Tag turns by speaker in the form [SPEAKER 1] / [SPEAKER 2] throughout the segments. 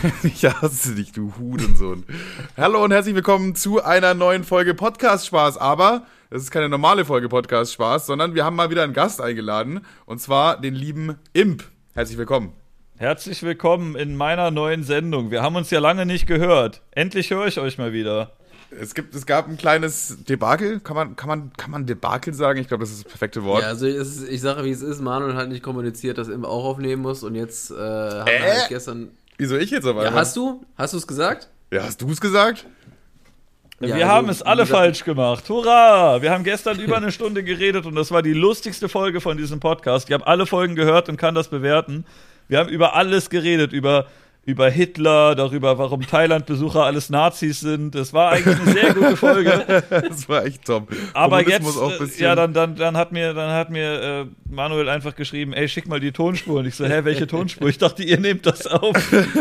[SPEAKER 1] Ich hasse dich, du Hurensohn. Hallo und herzlich willkommen zu einer neuen Folge Podcast Spaß. Aber es ist keine normale Folge Podcast Spaß, sondern wir haben mal wieder einen Gast eingeladen. Und zwar den lieben Imp. Herzlich willkommen.
[SPEAKER 2] Herzlich willkommen in meiner neuen Sendung. Wir haben uns ja lange nicht gehört. Endlich höre ich euch mal wieder.
[SPEAKER 1] Es gab ein kleines Debakel. Kann man Debakel sagen? Ich glaube, das ist das perfekte Wort.
[SPEAKER 3] Ja, also ich sage, wie es ist. Manuel hat nicht kommuniziert, dass Imp auch aufnehmen muss. Und jetzt haben wir halt gestern...
[SPEAKER 1] Wieso ich jetzt aber?
[SPEAKER 3] Ja, hast du? Hast du es gesagt?
[SPEAKER 1] Ja, hast du es gesagt?
[SPEAKER 2] Ja, wir haben es alle falsch gemacht. Hurra! Wir haben gestern über eine Stunde geredet und das war die lustigste Folge von diesem Podcast. Ich habe alle Folgen gehört und kann das bewerten. Wir haben über alles geredet, über Hitler, darüber, warum Thailand-Besucher alles Nazis sind. Das war eigentlich eine sehr gute Folge.
[SPEAKER 1] Das war echt top.
[SPEAKER 2] Aber jetzt, ja, dann hat mir Manuel einfach geschrieben, ey, schick mal die Tonspur. Und ich so, welche Tonspur? Ich dachte, ihr nehmt das auf.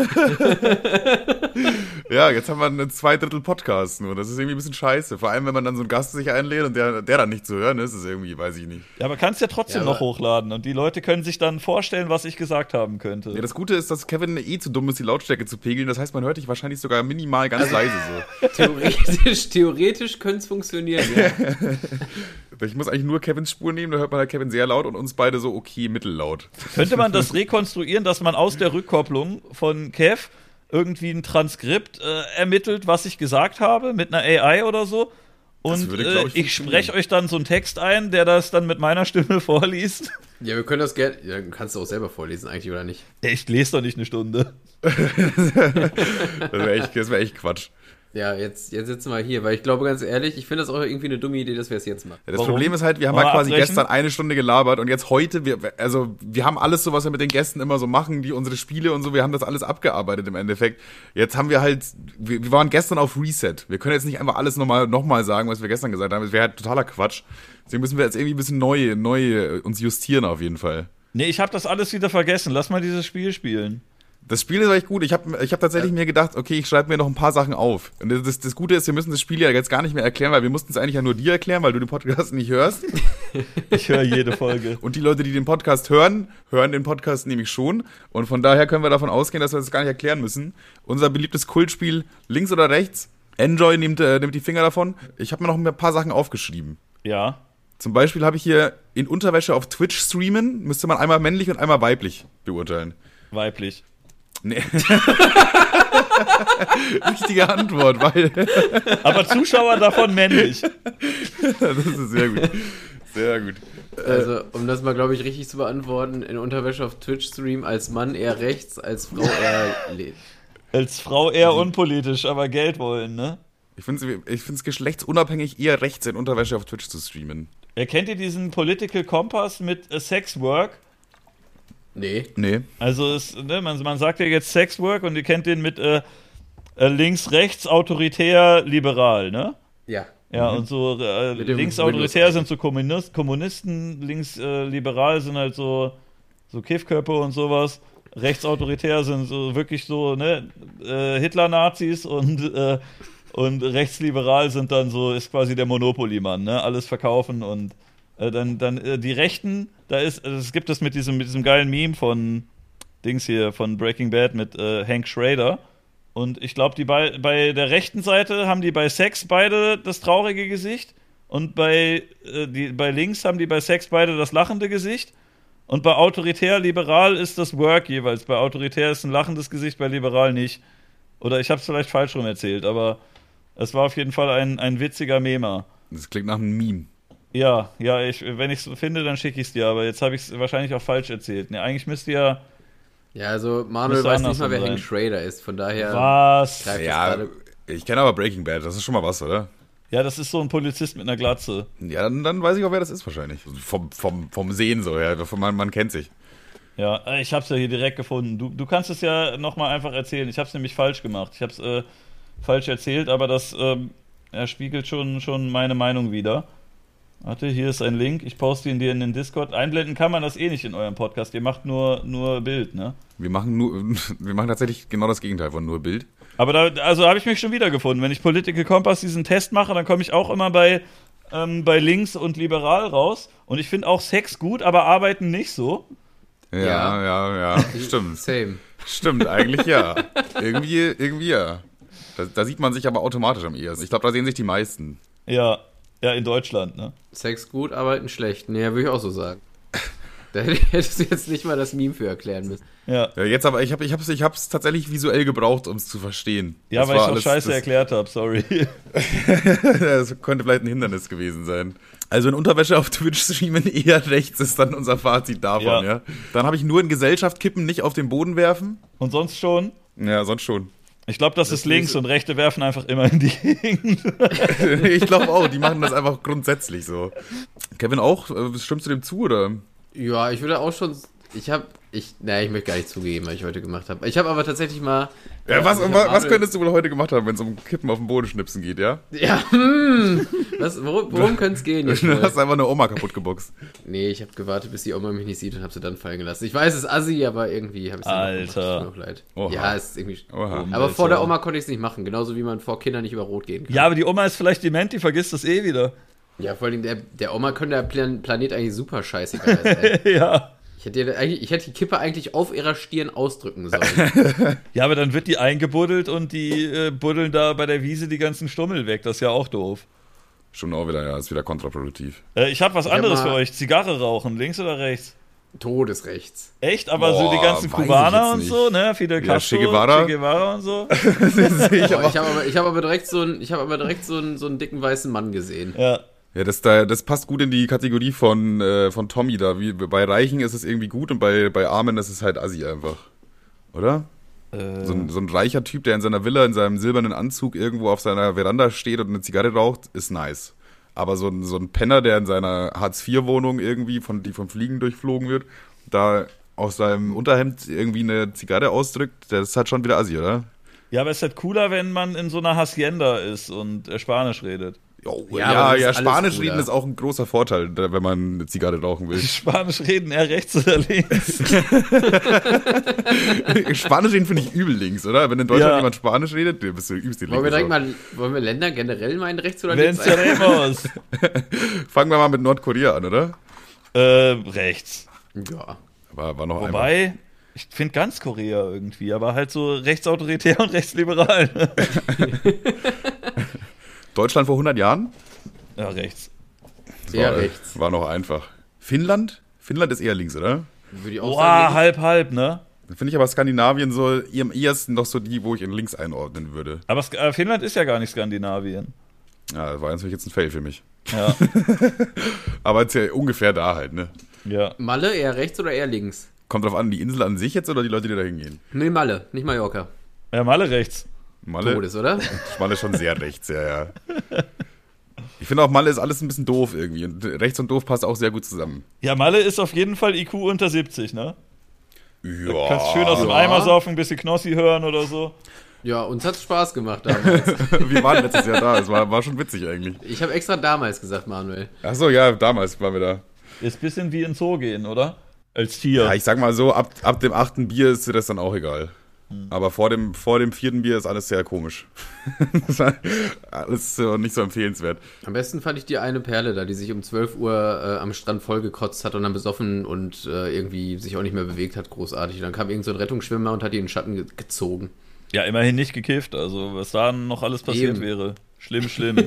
[SPEAKER 1] Ja, jetzt haben wir einen 2/3 Podcast nur. Das ist irgendwie ein bisschen scheiße. Vor allem, wenn man dann so einen Gast sich einlädt und der dann nicht zu hören ist, ist irgendwie, weiß ich nicht.
[SPEAKER 2] Ja, aber kannst ja trotzdem noch hochladen und die Leute können sich dann vorstellen, was ich gesagt haben könnte.
[SPEAKER 1] Ja, das Gute ist, dass Kevin zu dumm ist, die Lautstärke zu pegeln. Das heißt, man hört dich wahrscheinlich sogar minimal ganz leise so.
[SPEAKER 3] Theoretisch könnte es funktionieren, ja.
[SPEAKER 1] Ich muss eigentlich nur Kevins Spur nehmen, da hört man halt Kevin sehr laut und uns beide so okay mittellaut.
[SPEAKER 2] Könnte man das rekonstruieren, dass man aus der Rückkopplung von Kev irgendwie ein Transkript ermittelt, was ich gesagt habe, mit einer AI oder so? Und ich spreche euch dann so einen Text ein, der das dann mit meiner Stimme vorliest.
[SPEAKER 3] Ja, wir können das gerne. Ja, kannst du auch selber vorlesen, eigentlich, oder nicht?
[SPEAKER 2] Ich lese doch nicht eine Stunde.
[SPEAKER 1] Das wär echt Quatsch.
[SPEAKER 3] Ja, jetzt sitzen wir hier, weil ich glaube, ganz ehrlich, ich finde das auch irgendwie eine dumme Idee, dass wir es jetzt machen.
[SPEAKER 1] Ja, das Problem ist halt, wir haben halt quasi gestern eine Stunde gelabert und jetzt heute, wir haben alles so, was wir mit den Gästen immer so machen, unsere Spiele und so, wir haben das alles abgearbeitet im Endeffekt. Jetzt haben wir halt, wir waren gestern auf Reset. Wir können jetzt nicht einfach alles nochmal sagen, was wir gestern gesagt haben. Das wäre halt totaler Quatsch. Deswegen müssen wir jetzt irgendwie ein bisschen neu uns justieren auf jeden Fall.
[SPEAKER 2] Nee, ich habe das alles wieder vergessen. Lass mal dieses Spiel spielen.
[SPEAKER 1] Das Spiel ist echt gut. Ich hab tatsächlich mir gedacht, okay, ich schreibe mir noch ein paar Sachen auf. Und das Gute ist, wir müssen das Spiel ja jetzt gar nicht mehr erklären, weil wir mussten es eigentlich ja nur dir erklären, weil du den Podcast nicht hörst.
[SPEAKER 2] Ich höre jede Folge.
[SPEAKER 1] Und die Leute, die den Podcast hören den Podcast nämlich schon. Und von daher können wir davon ausgehen, dass wir das gar nicht erklären müssen. Unser beliebtes Kultspiel, links oder rechts. Enjoy nimmt die Finger davon. Ich habe mir noch ein paar Sachen aufgeschrieben.
[SPEAKER 2] Ja.
[SPEAKER 1] Zum Beispiel habe ich hier in Unterwäsche auf Twitch streamen, müsste man einmal männlich und einmal weiblich beurteilen.
[SPEAKER 2] Weiblich.
[SPEAKER 1] Nee. Richtige Antwort, weil.
[SPEAKER 2] Aber Zuschauer davon männlich.
[SPEAKER 1] Das ist sehr gut. Sehr gut.
[SPEAKER 3] Also, um das mal, glaube ich, richtig zu beantworten, in Unterwäsche auf Twitch-Stream als Mann eher rechts, als Frau eher
[SPEAKER 2] Als Frau eher unpolitisch, aber Geld wollen, ne?
[SPEAKER 1] Ich finde es geschlechtsunabhängig eher rechts in Unterwäsche auf Twitch zu streamen.
[SPEAKER 2] Kennt ihr diesen Political Compass mit Sex Work?
[SPEAKER 3] Nee.
[SPEAKER 2] Also man sagt ja jetzt Sex Work und ihr kennt den mit links, rechts, autoritär, liberal, ne?
[SPEAKER 3] Ja.
[SPEAKER 2] Ja, und so links autoritär sind so Kommunisten, links liberal sind halt so Kiffköpfe und sowas. Rechts autoritär sind so wirklich so, ne, Hitler-Nazis und rechtsliberal sind dann so, ist quasi der Monopoly-Mann, ne? Alles verkaufen und dann die Rechten, es gibt es mit diesem geilen Meme von Dings hier, von Breaking Bad mit Hank Schrader. Und ich glaube, bei der rechten Seite haben die bei Sex beide das traurige Gesicht und bei links haben die bei Sex beide das lachende Gesicht. Und bei autoritär-liberal ist das Work jeweils. Bei autoritär ist ein lachendes Gesicht, bei liberal nicht. Oder ich habe es vielleicht falsch rum erzählt, aber es war auf jeden Fall ein witziger Meme.
[SPEAKER 1] Das klingt nach einem Meme.
[SPEAKER 2] Ja, wenn ich es finde, dann schicke ich es dir, aber jetzt habe ich es wahrscheinlich auch falsch erzählt. Ne, eigentlich müsste ja...
[SPEAKER 3] Ja, also Manuel weiß nicht mal, wer Hank Schrader ist, von daher...
[SPEAKER 2] Was?
[SPEAKER 1] Ja, ich kenne aber Breaking Bad, das ist schon mal was, oder?
[SPEAKER 2] Ja, das ist so ein Polizist mit einer Glatze.
[SPEAKER 1] Ja, dann weiß ich auch, wer das ist wahrscheinlich. Vom Sehen so, ja, man kennt sich.
[SPEAKER 2] Ja, ich hab's ja hier direkt gefunden. Du kannst es ja nochmal einfach erzählen. Ich hab's nämlich falsch gemacht. Ich hab's falsch erzählt, aber das spiegelt schon meine Meinung wider. Warte, hier ist ein Link. Ich poste ihn dir in den Discord. Einblenden kann man das eh nicht in eurem Podcast. Ihr macht nur Bild, ne?
[SPEAKER 1] Wir machen tatsächlich genau das Gegenteil von nur Bild.
[SPEAKER 2] Aber also habe ich mich schon wiedergefunden. Wenn ich Political Compass diesen Test mache, dann komme ich auch immer bei links und liberal raus. Und ich finde auch Sex gut, aber arbeiten nicht so.
[SPEAKER 1] Ja, stimmt.
[SPEAKER 3] Same.
[SPEAKER 1] Stimmt, eigentlich ja. Irgendwie ja. Da sieht man sich aber automatisch am ehesten. Ich glaube, da sehen sich die meisten.
[SPEAKER 2] Ja, in Deutschland, ne?
[SPEAKER 3] Sex gut, Arbeiten schlecht. Nee, würde ich auch so sagen. Da hättest du jetzt nicht mal das Meme für erklären müssen.
[SPEAKER 2] Ja
[SPEAKER 1] jetzt aber, ich hab's tatsächlich visuell gebraucht, um es zu verstehen.
[SPEAKER 2] Ja, weil ich doch scheiße erklärt habe, sorry.
[SPEAKER 1] Das könnte vielleicht ein Hindernis gewesen sein. Also in Unterwäsche auf Twitch streamen eher rechts ist dann unser Fazit davon, ja. Dann habe ich nur in Gesellschaft kippen, nicht auf den Boden werfen.
[SPEAKER 2] Und sonst schon?
[SPEAKER 1] Ja, sonst schon.
[SPEAKER 2] Ich glaube, das ist links und Rechte werfen einfach immer in die Gegend.
[SPEAKER 1] Ich glaube auch, die machen das einfach grundsätzlich so. Kevin auch? Stimmst du dem zu, oder?
[SPEAKER 3] Ja, ich würde auch schon... Ich möchte gar nicht zugeben, was ich heute gemacht habe. Ich habe aber tatsächlich mal...
[SPEAKER 1] Ja, was könntest du wohl heute gemacht haben, wenn es um Kippen auf den Boden schnipsen geht, ja?
[SPEAKER 3] Ja, worum könnte es gehen jetzt?
[SPEAKER 1] Du hast einfach eine Oma kaputt geboxt.
[SPEAKER 3] Nee, ich habe gewartet, bis die Oma mich nicht sieht und habe sie dann fallen gelassen. Ich weiß, es ist assi, aber irgendwie habe ich es
[SPEAKER 2] Alter.
[SPEAKER 3] Tut mir auch leid.
[SPEAKER 1] Oha.
[SPEAKER 3] Ja, es ist irgendwie...
[SPEAKER 1] Oha.
[SPEAKER 3] Aber vor der Oma konnte ich es nicht machen, genauso wie man vor Kindern nicht über Rot gehen kann.
[SPEAKER 2] Ja, aber die Oma ist vielleicht dement, die vergisst das eh wieder.
[SPEAKER 3] Ja, vor allem der Oma könnte der Planet eigentlich super scheißegal sein.
[SPEAKER 2] Ja.
[SPEAKER 3] Ich hätte die Kippe eigentlich auf ihrer Stirn ausdrücken sollen.
[SPEAKER 2] Ja, aber dann wird die eingebuddelt und die buddeln da bei der Wiese die ganzen Stummel weg. Das ist ja auch doof.
[SPEAKER 1] Schon auch wieder, ja, ist wieder kontraproduktiv.
[SPEAKER 2] Ich habe was anderes für euch. Zigarre rauchen, links oder rechts?
[SPEAKER 3] Todesrechts.
[SPEAKER 2] Echt? Aber so die ganzen Kubaner und so, ne? Fidel Castro,
[SPEAKER 1] Che Guevara
[SPEAKER 2] und so.
[SPEAKER 3] Ich habe aber direkt so einen dicken weißen Mann gesehen.
[SPEAKER 2] Ja.
[SPEAKER 1] Ja, das passt gut in die Kategorie von Tommy da. Wie, bei Reichen ist es irgendwie gut und bei Armen ist es halt assi einfach. Oder? So ein reicher Typ, der in seiner Villa, in seinem silbernen Anzug irgendwo auf seiner Veranda steht und eine Zigarre raucht, ist nice. Aber so ein Penner, der in seiner Hartz-IV-Wohnung irgendwie, die vom Fliegen durchflogen wird, da aus seinem Unterhemd irgendwie eine Zigarre ausdrückt, das ist halt schon wieder assi, oder?
[SPEAKER 2] Ja, aber es ist halt cooler, wenn man in so einer Hacienda ist und Spanisch redet.
[SPEAKER 1] Ja, Spanisch reden ist auch ein großer Vorteil, wenn man eine Zigarre rauchen will.
[SPEAKER 2] Spanisch reden eher rechts oder links?
[SPEAKER 1] Spanisch reden finde ich übel links, oder? Wenn in Deutschland jemand Spanisch redet, bist du übelst die Linke.
[SPEAKER 3] Wollen wir Länder generell mal in rechts oder links?
[SPEAKER 2] Venceremos.
[SPEAKER 1] Fangen wir mal mit Nordkorea an, oder?
[SPEAKER 2] Rechts.
[SPEAKER 3] Ja.
[SPEAKER 1] War noch
[SPEAKER 2] Wobei, ich finde ganz Korea irgendwie, aber halt so rechtsautoritär und rechtsliberal.
[SPEAKER 1] Deutschland vor 100 Jahren?
[SPEAKER 2] Ja, rechts.
[SPEAKER 3] Rechts.
[SPEAKER 1] War noch einfach. Finnland? Finnland ist eher links, oder?
[SPEAKER 3] Würde ich auch sagen.
[SPEAKER 2] Halb, ne?
[SPEAKER 1] Dann finde ich aber Skandinavien so am ehesten noch so die, wo ich in links einordnen würde.
[SPEAKER 2] Aber Finnland ist ja gar nicht Skandinavien.
[SPEAKER 1] Ja, das war natürlich jetzt ein Fail für mich.
[SPEAKER 2] Ja.
[SPEAKER 1] Aber jetzt ja ungefähr da halt, ne?
[SPEAKER 2] Ja.
[SPEAKER 3] Malle eher rechts oder eher links?
[SPEAKER 1] Kommt drauf an, die Insel an sich jetzt oder die Leute, die da hingehen?
[SPEAKER 3] Nee, Malle, nicht Mallorca.
[SPEAKER 2] Ja, Malle rechts.
[SPEAKER 1] Malle?
[SPEAKER 3] Todes, oder?
[SPEAKER 1] Malle schon sehr rechts, ja. Ich finde auch, Malle ist alles ein bisschen doof irgendwie. Und rechts und doof passt auch sehr gut zusammen.
[SPEAKER 2] Ja, Malle ist auf jeden Fall IQ unter 70, ne?
[SPEAKER 1] Ja.
[SPEAKER 2] Da kannst schön aus dem Eimer saufen, ein bisschen Knossi hören oder so.
[SPEAKER 3] Ja, uns hat's Spaß gemacht damals.
[SPEAKER 1] Wir waren letztes Jahr da, es war schon witzig eigentlich.
[SPEAKER 3] Ich habe extra damals gesagt, Manuel.
[SPEAKER 1] Ach so, ja, damals waren wir da.
[SPEAKER 2] Ist ein bisschen wie in Zoo gehen, oder? Als Tier.
[SPEAKER 1] Ja, ich sag mal so, ab dem 8. Bier ist dir das dann auch egal. Aber vor dem 4. Bier ist alles sehr komisch. Alles nicht so empfehlenswert.
[SPEAKER 3] Am besten fand ich die eine Perle da, die sich um 12 Uhr am Strand vollgekotzt hat und dann besoffen und irgendwie sich auch nicht mehr bewegt hat, großartig. Und dann kam irgend so ein Rettungsschwimmer und hat die in den Schatten gezogen.
[SPEAKER 2] Ja, immerhin nicht gekifft, also was da noch alles passiert wäre. Schlimm.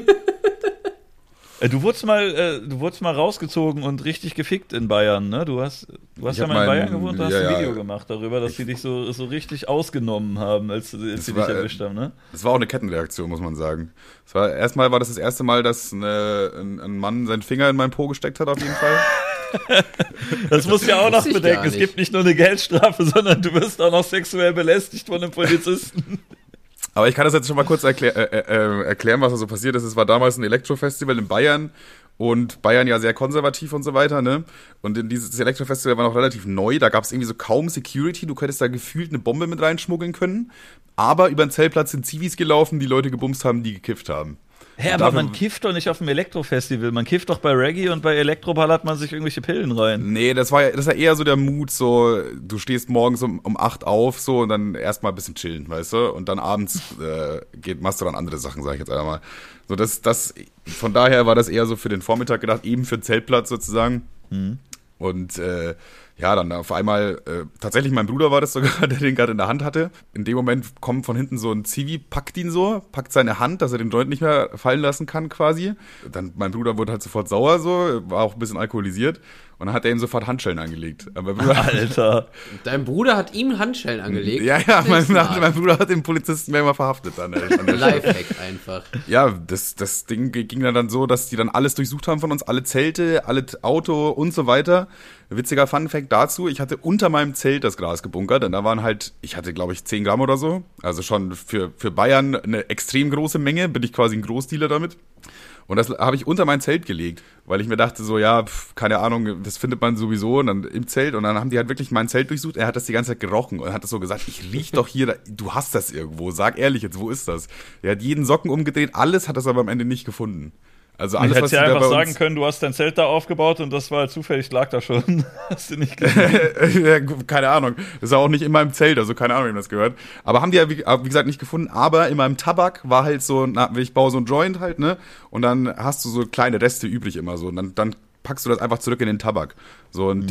[SPEAKER 2] Du wurdest mal rausgezogen und richtig gefickt in Bayern, ne? Du hast ja mal in Bayern gewohnt, da hast ein Video gemacht darüber, dass die dich so richtig ausgenommen haben, als sie dich erwischt haben, ne?
[SPEAKER 1] Das war auch eine Kettenreaktion, muss man sagen. Erstmal war das erste Mal, dass ein Mann seinen Finger in meinen Po gesteckt hat, auf jeden Fall.
[SPEAKER 2] Das musst du ja auch noch bedenken. Es gibt nicht nur eine Geldstrafe, sondern du wirst auch noch sexuell belästigt von einem Polizisten.
[SPEAKER 1] Aber ich kann das jetzt schon mal kurz erklären, was da so passiert ist. Es war damals ein Elektrofestival in Bayern und Bayern ja sehr konservativ und so weiter, ne? Und dieses Elektrofestival war noch relativ neu, da gab es irgendwie so kaum Security, du könntest da gefühlt eine Bombe mit reinschmuggeln können. Aber über den Zeltplatz sind Zivis gelaufen, die Leute gebumst haben, die gekifft haben.
[SPEAKER 2] Hä, aber man kifft doch nicht auf dem Elektrofestival. Man kifft doch bei Reggae und bei Elektro ballert man sich irgendwelche Pillen rein.
[SPEAKER 1] Nee, das war eher so der Mut, so, du stehst morgens um 8 auf, so, und dann erstmal ein bisschen chillen, weißt du? Und dann abends machst du dann andere Sachen, sag ich jetzt einmal. So, von daher war das eher so für den Vormittag gedacht, eben für den Zeltplatz sozusagen. Und Ja, dann auf einmal, tatsächlich mein Bruder war das sogar, der den gerade in der Hand hatte. In dem Moment kommt von hinten so ein Zivi, packt ihn so, packt seine Hand, dass er den Joint nicht mehr fallen lassen kann quasi. Dann, mein Bruder wurde halt sofort sauer so, war auch ein bisschen alkoholisiert. Und dann hat er ihm sofort Handschellen angelegt. Aber
[SPEAKER 2] Alter.
[SPEAKER 3] Dein Bruder hat ihm Handschellen angelegt?
[SPEAKER 1] Ja, mein Bruder hat den Polizisten mehrmal verhaftet.
[SPEAKER 3] Lifehack einfach.
[SPEAKER 1] Ja, das Ding ging dann so, dass die dann alles durchsucht haben von uns, alle Zelte, alle Auto und so weiter. Witziger Funfact dazu, ich hatte unter meinem Zelt das Gras gebunkert, denn da waren halt, ich hatte glaube ich 10 Gramm oder so, also schon für Bayern eine extrem große Menge, bin ich quasi ein Großdealer damit. Und das habe ich unter mein Zelt gelegt, weil ich mir dachte so, ja, keine Ahnung, das findet man sowieso und dann im Zelt. Und dann haben die halt wirklich mein Zelt durchsucht. Er hat das die ganze Zeit gerochen und hat das so gesagt, ich riech doch hier, du hast das irgendwo, sag ehrlich jetzt, wo ist das? Er hat jeden Socken umgedreht, alles, hat das aber am Ende nicht gefunden. Also alles,
[SPEAKER 2] was ja einfach sagen können, du hast dein Zelt da aufgebaut und das war halt zufällig, lag da schon. Hast du nicht gesehen?
[SPEAKER 1] Ja, keine Ahnung. Das war auch nicht in meinem Zelt, also keine Ahnung, wem das gehört. Aber haben die ja, wie gesagt, nicht gefunden. Aber in meinem Tabak war halt so, ich baue so ein Joint halt, ne? Und dann hast du so kleine Reste übrig immer so. Und dann packst du das einfach zurück in den Tabak. So, und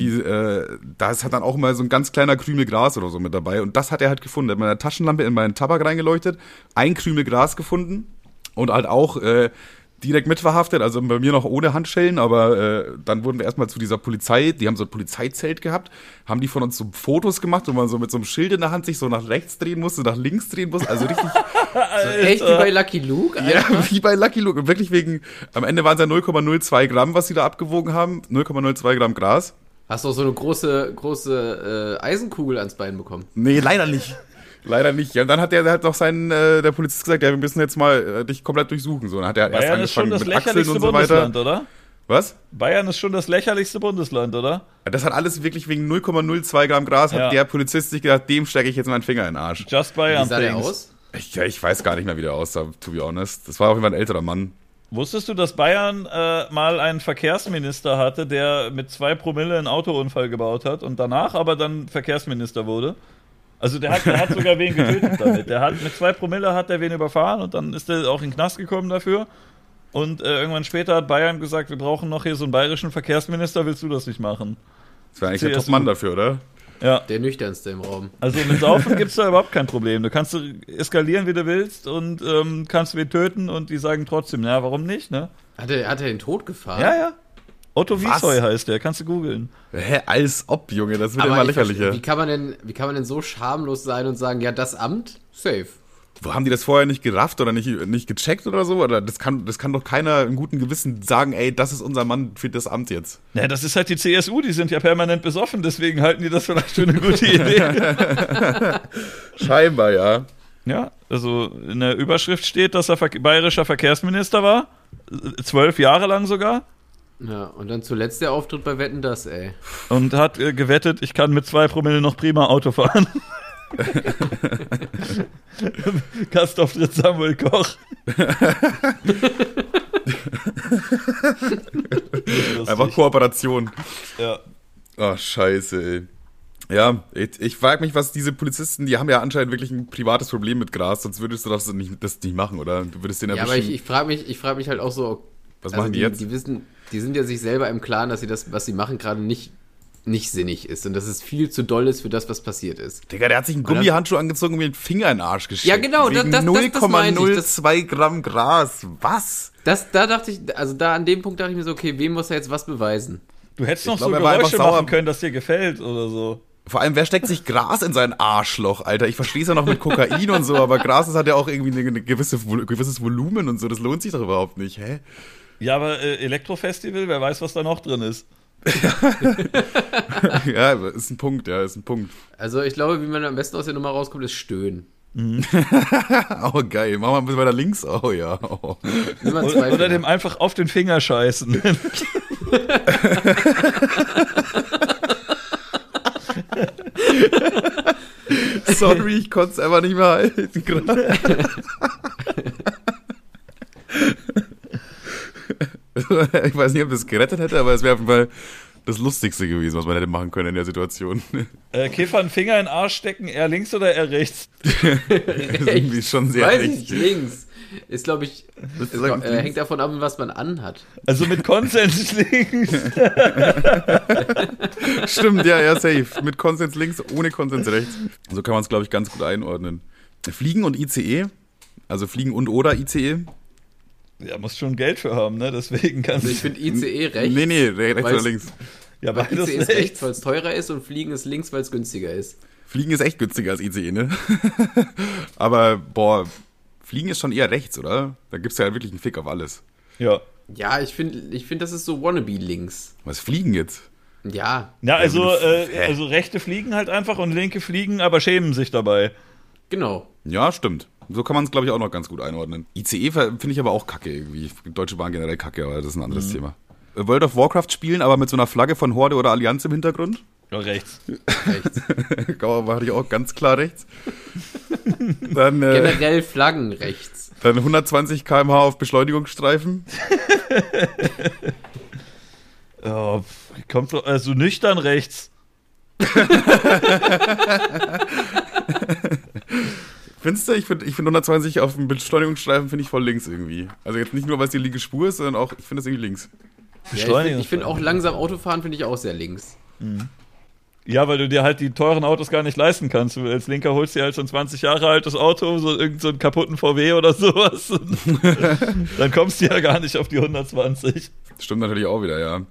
[SPEAKER 1] das hat dann auch immer so ein ganz kleiner Krümel Gras oder so mit dabei. Und das hat er halt gefunden. Er hat mit einer Taschenlampe in meinen Tabak reingeleuchtet, ein Krümel Gras gefunden und halt auch, direkt mitverhaftet, also bei mir noch ohne Handschellen, aber dann wurden wir erstmal zu dieser Polizei, die haben so ein Polizeizelt gehabt, haben die von uns so Fotos gemacht, wo man so mit so einem Schild in der Hand sich so nach rechts drehen musste, nach links drehen musste, also richtig...
[SPEAKER 3] so echt wie bei Lucky Luke? Alter.
[SPEAKER 1] Ja, wie bei Lucky Luke und wirklich am Ende waren es ja 0,02 Gramm, was sie da abgewogen haben, 0,02 Gramm Gras.
[SPEAKER 3] Hast du auch so eine große Eisenkugel ans Bein bekommen?
[SPEAKER 1] Nee, leider nicht. Leider nicht. Ja, und dann hat der Polizist gesagt, ja, wir müssen jetzt mal dich komplett durchsuchen. So, dann hat er erst
[SPEAKER 2] Bayern ist schon das lächerlichste
[SPEAKER 1] und so
[SPEAKER 2] Bundesland, oder?
[SPEAKER 1] Was?
[SPEAKER 2] Bayern ist schon das lächerlichste Bundesland, oder?
[SPEAKER 1] Ja, das hat alles wirklich wegen 0,02 Gramm Gras, hat der Polizist sich gedacht, dem stecke ich jetzt meinen Finger in den Arsch.
[SPEAKER 2] Just Bayern.
[SPEAKER 3] Wie sah der aus?
[SPEAKER 1] Ich weiß gar nicht mehr, wie der aussah, to be honest. Das war auf jeden Fall ein älterer Mann.
[SPEAKER 2] Wusstest du, dass Bayern mal einen Verkehrsminister hatte, der mit 2 Promille einen Autounfall gebaut hat und danach aber dann Verkehrsminister wurde? Also der hat sogar wen getötet damit. Mit 2 Promille hat er wen überfahren und dann ist er auch in den Knast gekommen dafür. Und irgendwann später hat Bayern gesagt, wir brauchen noch hier so einen bayerischen Verkehrsminister, willst du das nicht machen?
[SPEAKER 1] Das wäre eigentlich der Top-Mann dafür, oder?
[SPEAKER 2] Ja.
[SPEAKER 3] Der nüchternste im Raum.
[SPEAKER 2] Also mit Saufen gibt's da überhaupt kein Problem. Du kannst eskalieren, wie du willst und kannst wen töten und die sagen trotzdem, ja, warum nicht, ne?
[SPEAKER 3] Hat er den Tod gefahren?
[SPEAKER 2] Ja. Otto Wiesheu heißt der, kannst du googeln.
[SPEAKER 1] Hä, als ob, Junge, das wird immer lächerlicher.
[SPEAKER 3] Wie kann man denn so schamlos sein und sagen, ja, das Amt, safe.
[SPEAKER 1] Wo haben die das vorher nicht gerafft oder nicht gecheckt oder so? Oder das kann doch keiner im guten Gewissen sagen, ey, das ist unser Mann für das Amt jetzt.
[SPEAKER 2] Ja, das ist halt die CSU, die sind ja permanent besoffen, deswegen halten die das vielleicht für eine gute Idee.
[SPEAKER 1] Scheinbar, ja.
[SPEAKER 2] Ja, also in der Überschrift steht, dass er bayerischer Verkehrsminister war, 12 Jahre lang sogar.
[SPEAKER 3] Ja, und dann zuletzt der Auftritt bei Wetten, das, ey.
[SPEAKER 2] Und hat gewettet, ich kann mit 2 Promille noch prima Auto fahren. Gastauftritt Samuel Koch.
[SPEAKER 1] Einfach Kooperation.
[SPEAKER 2] Ja.
[SPEAKER 1] Ach, scheiße, ey. Ja, ich frage mich, was diese Polizisten, die haben ja anscheinend wirklich ein privates Problem mit Gras, sonst würdest du das nicht machen, oder? Du würdest den
[SPEAKER 3] ja, aber ich frage mich halt auch so,
[SPEAKER 1] was machen die jetzt?
[SPEAKER 3] Die sind ja sich selber im Klaren, dass sie das, was sie machen, gerade nicht sinnig ist und dass es viel zu doll ist für das, was passiert ist.
[SPEAKER 1] Digga, der hat sich einen Gummihandschuh angezogen und mir den Finger in den Arsch gesteckt.
[SPEAKER 3] Ja, genau,
[SPEAKER 1] wegen
[SPEAKER 3] das
[SPEAKER 1] 0,02 Gramm Gras. Was?
[SPEAKER 3] Da dachte ich, also da an dem Punkt dachte ich mir so, okay, wem muss er jetzt was beweisen?
[SPEAKER 2] Du hättest noch so Geräusche machen können, dass dir gefällt oder so.
[SPEAKER 1] Vor allem, wer steckt sich Gras in sein Arschloch, Alter? Ich verstehe es ja noch mit Kokain und so, aber Gras hat ja auch irgendwie ein gewisses Volumen und so. Das lohnt sich doch überhaupt nicht, hä?
[SPEAKER 2] Ja, aber Elektrofestival, wer weiß, was da noch drin ist.
[SPEAKER 1] Ja, ist ein Punkt.
[SPEAKER 3] Also ich glaube, wie man am besten aus der Nummer rauskommt, ist stöhnen.
[SPEAKER 1] Mhm. Oh, geil. Machen wir ein bisschen weiter links. Oh, ja. Oh.
[SPEAKER 2] Oder dem einfach auf den Finger scheißen.
[SPEAKER 1] Sorry, ich konnte es einfach nicht mehr halten gerade. Ich weiß nicht, ob das gerettet hätte, aber es wäre auf jeden Fall das Lustigste gewesen, was man hätte machen können in der Situation.
[SPEAKER 2] Kiffer einen Finger in den Arsch stecken, eher links oder eher rechts?
[SPEAKER 1] Irgendwie schon sehr
[SPEAKER 3] weiß rechts. Ich links. Ist, glaube ich, hängt davon ab, was man anhat.
[SPEAKER 2] Also mit Konsens links.
[SPEAKER 1] Stimmt, ja, safe. Mit Konsens links, ohne Konsens rechts. So kann man es, glaube ich, ganz gut einordnen. Fliegen und ICE, also Fliegen und oder ICE.
[SPEAKER 2] Ja, musst schon Geld für haben, ne? Deswegen kannst
[SPEAKER 3] ich finde ICE rechts.
[SPEAKER 1] Nee, rechts oder links.
[SPEAKER 2] Ja,
[SPEAKER 3] weil ICE ist rechts, weil es teurer ist und Fliegen ist links, weil es günstiger ist.
[SPEAKER 1] Fliegen ist echt günstiger als ICE, ne? Aber, Fliegen ist schon eher rechts, oder? Da gibt's ja wirklich einen Fick auf alles.
[SPEAKER 2] Ja.
[SPEAKER 3] Ja, ich find, das ist so wannabe links.
[SPEAKER 1] Was, Fliegen jetzt?
[SPEAKER 3] Ja.
[SPEAKER 2] Ja, also rechte fliegen halt einfach und linke fliegen, aber schämen sich dabei.
[SPEAKER 3] Genau.
[SPEAKER 1] Ja, stimmt. So kann man es, glaube ich, auch noch ganz gut einordnen. ICE finde ich aber auch kacke irgendwie. Deutsche Bahn generell kacke, aber das ist ein anderes Thema. World of Warcraft spielen, aber mit so einer Flagge von Horde oder Allianz im Hintergrund?
[SPEAKER 2] Ja, rechts.
[SPEAKER 1] Gauer hatte ich auch ganz klar rechts. Dann,
[SPEAKER 3] generell Flaggen rechts.
[SPEAKER 1] Dann 120 km/h auf Beschleunigungsstreifen.
[SPEAKER 2] Oh, kommt doch, also nüchtern rechts.
[SPEAKER 1] Findest du? Ich finde 120 auf dem Beschleunigungsstreifen finde ich voll links irgendwie. Also jetzt nicht nur, weil es die linke Spur ist, sondern auch, ich finde das irgendwie links.
[SPEAKER 3] Ja, ich finde auch langsam Autofahren finde ich auch sehr links.
[SPEAKER 2] Mhm. Ja, weil du dir halt die teuren Autos gar nicht leisten kannst. Du als Linker holst dir halt so ein 20 Jahre altes Auto, so einen kaputten VW oder sowas. Dann kommst du ja gar nicht auf die 120.
[SPEAKER 1] Stimmt natürlich auch wieder, ja.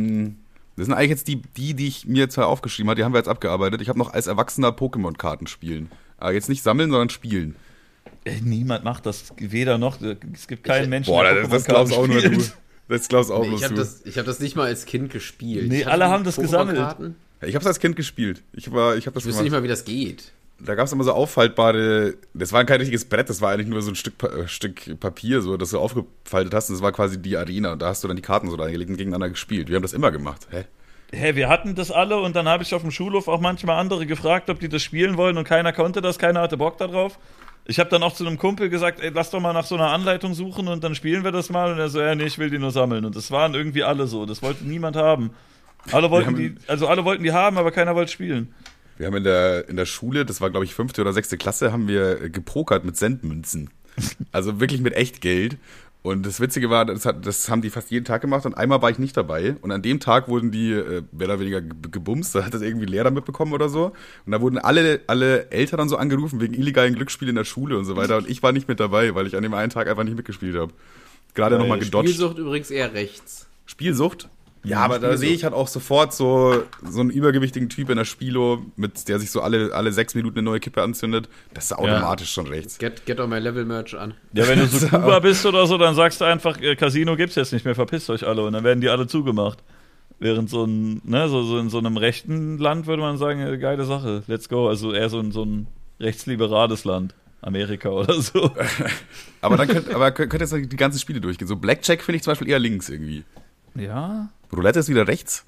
[SPEAKER 1] Das sind eigentlich jetzt die ich mir jetzt aufgeschrieben habe, die haben wir jetzt abgearbeitet. Ich habe noch als Erwachsener Pokémon-Karten spielen. Aber jetzt nicht sammeln, sondern spielen.
[SPEAKER 2] Niemand macht das, weder noch. Es gibt keinen Menschen,
[SPEAKER 1] der das glaubst auch nur du. Das glaubst auch nur du.
[SPEAKER 3] Ich habe das nicht mal als Kind gespielt.
[SPEAKER 2] Nee, alle haben das gesammelt.
[SPEAKER 1] Ich habe es als Kind gespielt. Ich wusste
[SPEAKER 3] nicht mal, wie das geht.
[SPEAKER 1] Da gab es immer so auffaltbare, das war kein richtiges Brett, das war eigentlich nur so ein Stück Papier, so, das du aufgefaltet hast, und das war quasi die Arena, und da hast du dann die Karten so reingelegt und gegeneinander gespielt. Wir haben das immer gemacht.
[SPEAKER 2] Hä, wir hatten das alle, und dann habe ich auf dem Schulhof auch manchmal andere gefragt, ob die das spielen wollen, und keiner konnte das, keiner hatte Bock darauf. Ich habe dann auch zu einem Kumpel gesagt, ey, lass doch mal nach so einer Anleitung suchen und dann spielen wir das mal, und er so, ja, nee, ich will die nur sammeln, und das waren irgendwie alle so, das wollte niemand haben. Alle wollten die haben, aber keiner wollte spielen. Wir haben in der Schule, das war glaube ich 5. oder 6. Klasse, haben wir gepokert mit Centmünzen. Also wirklich mit Echtgeld. Und das Witzige war, das haben die fast jeden Tag gemacht, und einmal war ich nicht dabei. Und an dem Tag wurden die mehr oder weniger gebumst, da hat das irgendwie ein Lehrer mitbekommen oder so. Und da wurden alle Eltern dann so angerufen wegen illegalen Glücksspielen in der Schule und so weiter. Und ich war nicht mit dabei, weil ich an dem einen Tag einfach nicht mitgespielt habe. Gerade nochmal gedodged.
[SPEAKER 3] Spielsucht übrigens eher rechts.
[SPEAKER 1] Spielsucht? Ja, aber da sehe ich halt auch sofort so einen übergewichtigen Typ in der Spilo, der sich so alle 6 Minuten eine neue Kippe anzündet. Das ist automatisch schon rechts.
[SPEAKER 3] Get on my Level Merch an.
[SPEAKER 2] Ja, wenn du so Kuba bist oder so, dann sagst du einfach, Casino gibt's jetzt nicht mehr, verpisst euch alle, und dann werden die alle zugemacht. Während so in so einem rechten Land würde man sagen, geile Sache, let's go. Also eher so ein rechtsliberales Land. Amerika oder so. Aber könnt jetzt die ganzen Spiele durchgehen. So Blackjack finde ich zum Beispiel eher links irgendwie. Ja. Roulette ist wieder rechts.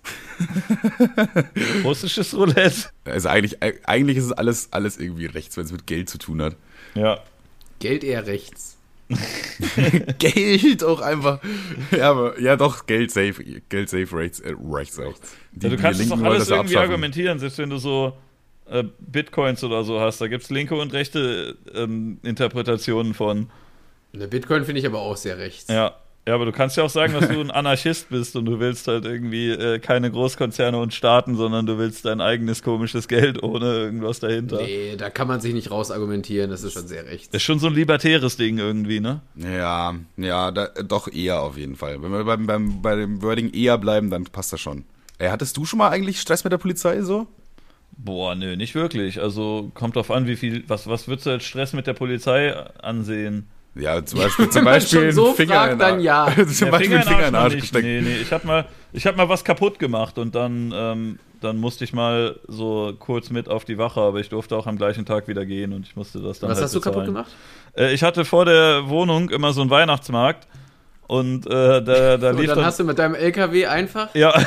[SPEAKER 2] Russisches Roulette. Also eigentlich ist es alles irgendwie rechts, wenn es mit Geld zu tun hat. Ja.
[SPEAKER 3] Geld eher rechts.
[SPEAKER 1] Geld auch einfach. Ja, doch, Geld safe rechts auch.
[SPEAKER 2] Ja, du kannst es doch alles irgendwie argumentieren, selbst wenn du so Bitcoins oder so hast. Da gibt es linke und rechte Interpretationen von.
[SPEAKER 3] Der Bitcoin finde ich aber auch sehr rechts.
[SPEAKER 2] Ja, aber du kannst ja auch sagen, dass du ein Anarchist bist und du willst halt irgendwie keine Großkonzerne und Staaten, sondern du willst dein eigenes komisches Geld ohne irgendwas dahinter.
[SPEAKER 3] Nee, da kann man sich nicht rausargumentieren, das ist schon sehr rechts.
[SPEAKER 2] Das ist schon so ein libertäres Ding irgendwie, ne?
[SPEAKER 1] Ja, doch eher auf jeden Fall. Wenn wir bei dem Wording eher bleiben, dann passt das schon. Hattest du schon mal eigentlich Stress mit der Polizei so?
[SPEAKER 2] Boah, nö, nicht wirklich. Also kommt drauf an, was würdest du als Stress mit der Polizei ansehen?
[SPEAKER 1] Ja, zum Beispiel
[SPEAKER 3] so Finger in
[SPEAKER 1] dann ja.
[SPEAKER 2] Zum Beispiel einen Finger in den Arsch gesteckt. Nee, ich hab mal was kaputt gemacht, und dann musste ich mal so kurz mit auf die Wache, aber ich durfte auch am gleichen Tag wieder gehen, und ich musste das dann
[SPEAKER 3] Was hast du kaputt gemacht?
[SPEAKER 2] Ich hatte vor der Wohnung immer so einen Weihnachtsmarkt, und da lief
[SPEAKER 3] dann hast du mit deinem LKW einfach?
[SPEAKER 2] Ja.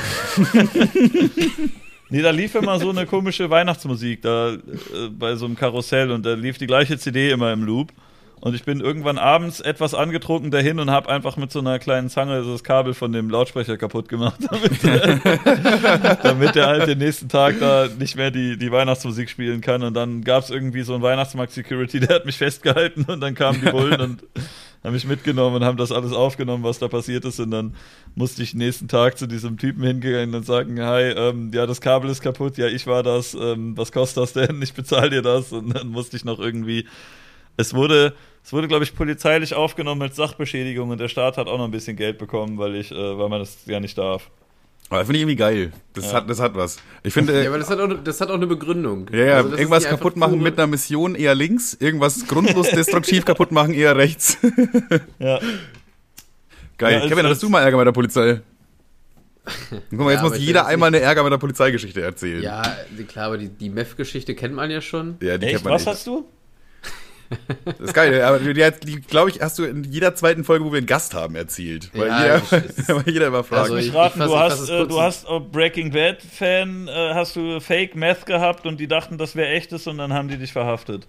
[SPEAKER 2] Nee, da lief immer so eine komische Weihnachtsmusik da bei so einem Karussell, und da lief die gleiche CD immer im Loop. Und ich bin irgendwann abends etwas angetrunken dahin und habe einfach mit so einer kleinen Zange das Kabel von dem Lautsprecher kaputt gemacht, damit der halt den nächsten Tag da nicht mehr die Weihnachtsmusik spielen kann. Und dann gab es irgendwie so einen Weihnachtsmarkt-Security, der hat mich festgehalten, und dann kamen die Bullen und haben mich mitgenommen und haben das alles aufgenommen, was da passiert ist. Und dann musste ich nächsten Tag zu diesem Typen hingehen und sagen, hi, ja, das Kabel ist kaputt, ja, ich war das, was kostet das denn? Ich bezahle dir das. Und dann musste ich noch irgendwie, es wurde, glaube ich, polizeilich aufgenommen mit Sachbeschädigung und der Staat hat auch noch ein bisschen Geld bekommen, weil man das ja nicht darf.
[SPEAKER 1] Aber finde ich irgendwie geil. Das hat was. Ich finde.
[SPEAKER 3] Ja, aber das hat auch eine Begründung.
[SPEAKER 1] Ja, also irgendwas kaputt machen mit einer Mission eher links, irgendwas grundlos destruktiv kaputt machen eher rechts.
[SPEAKER 2] Ja.
[SPEAKER 1] Geil. Ja, Kevin, hattest du mal Ärger bei der Polizei? Guck mal, jetzt muss jeder einmal eine Ärger bei der Polizeigeschichte erzählen.
[SPEAKER 3] Ja, klar, aber die Meth-Geschichte kennt man ja schon.
[SPEAKER 1] Ja, die
[SPEAKER 2] Echt?
[SPEAKER 1] kennt man
[SPEAKER 2] Was
[SPEAKER 1] nicht.
[SPEAKER 2] hast du?
[SPEAKER 1] Das ist geil, aber die glaube ich, hast du in jeder zweiten Folge, wo wir einen Gast haben, erzählt. Weil jeder immer fragt.
[SPEAKER 2] Also ich raten, du hast Breaking Bad Fan, hast du Fake Meth gehabt und die dachten, das wäre echtes und dann haben die dich verhaftet.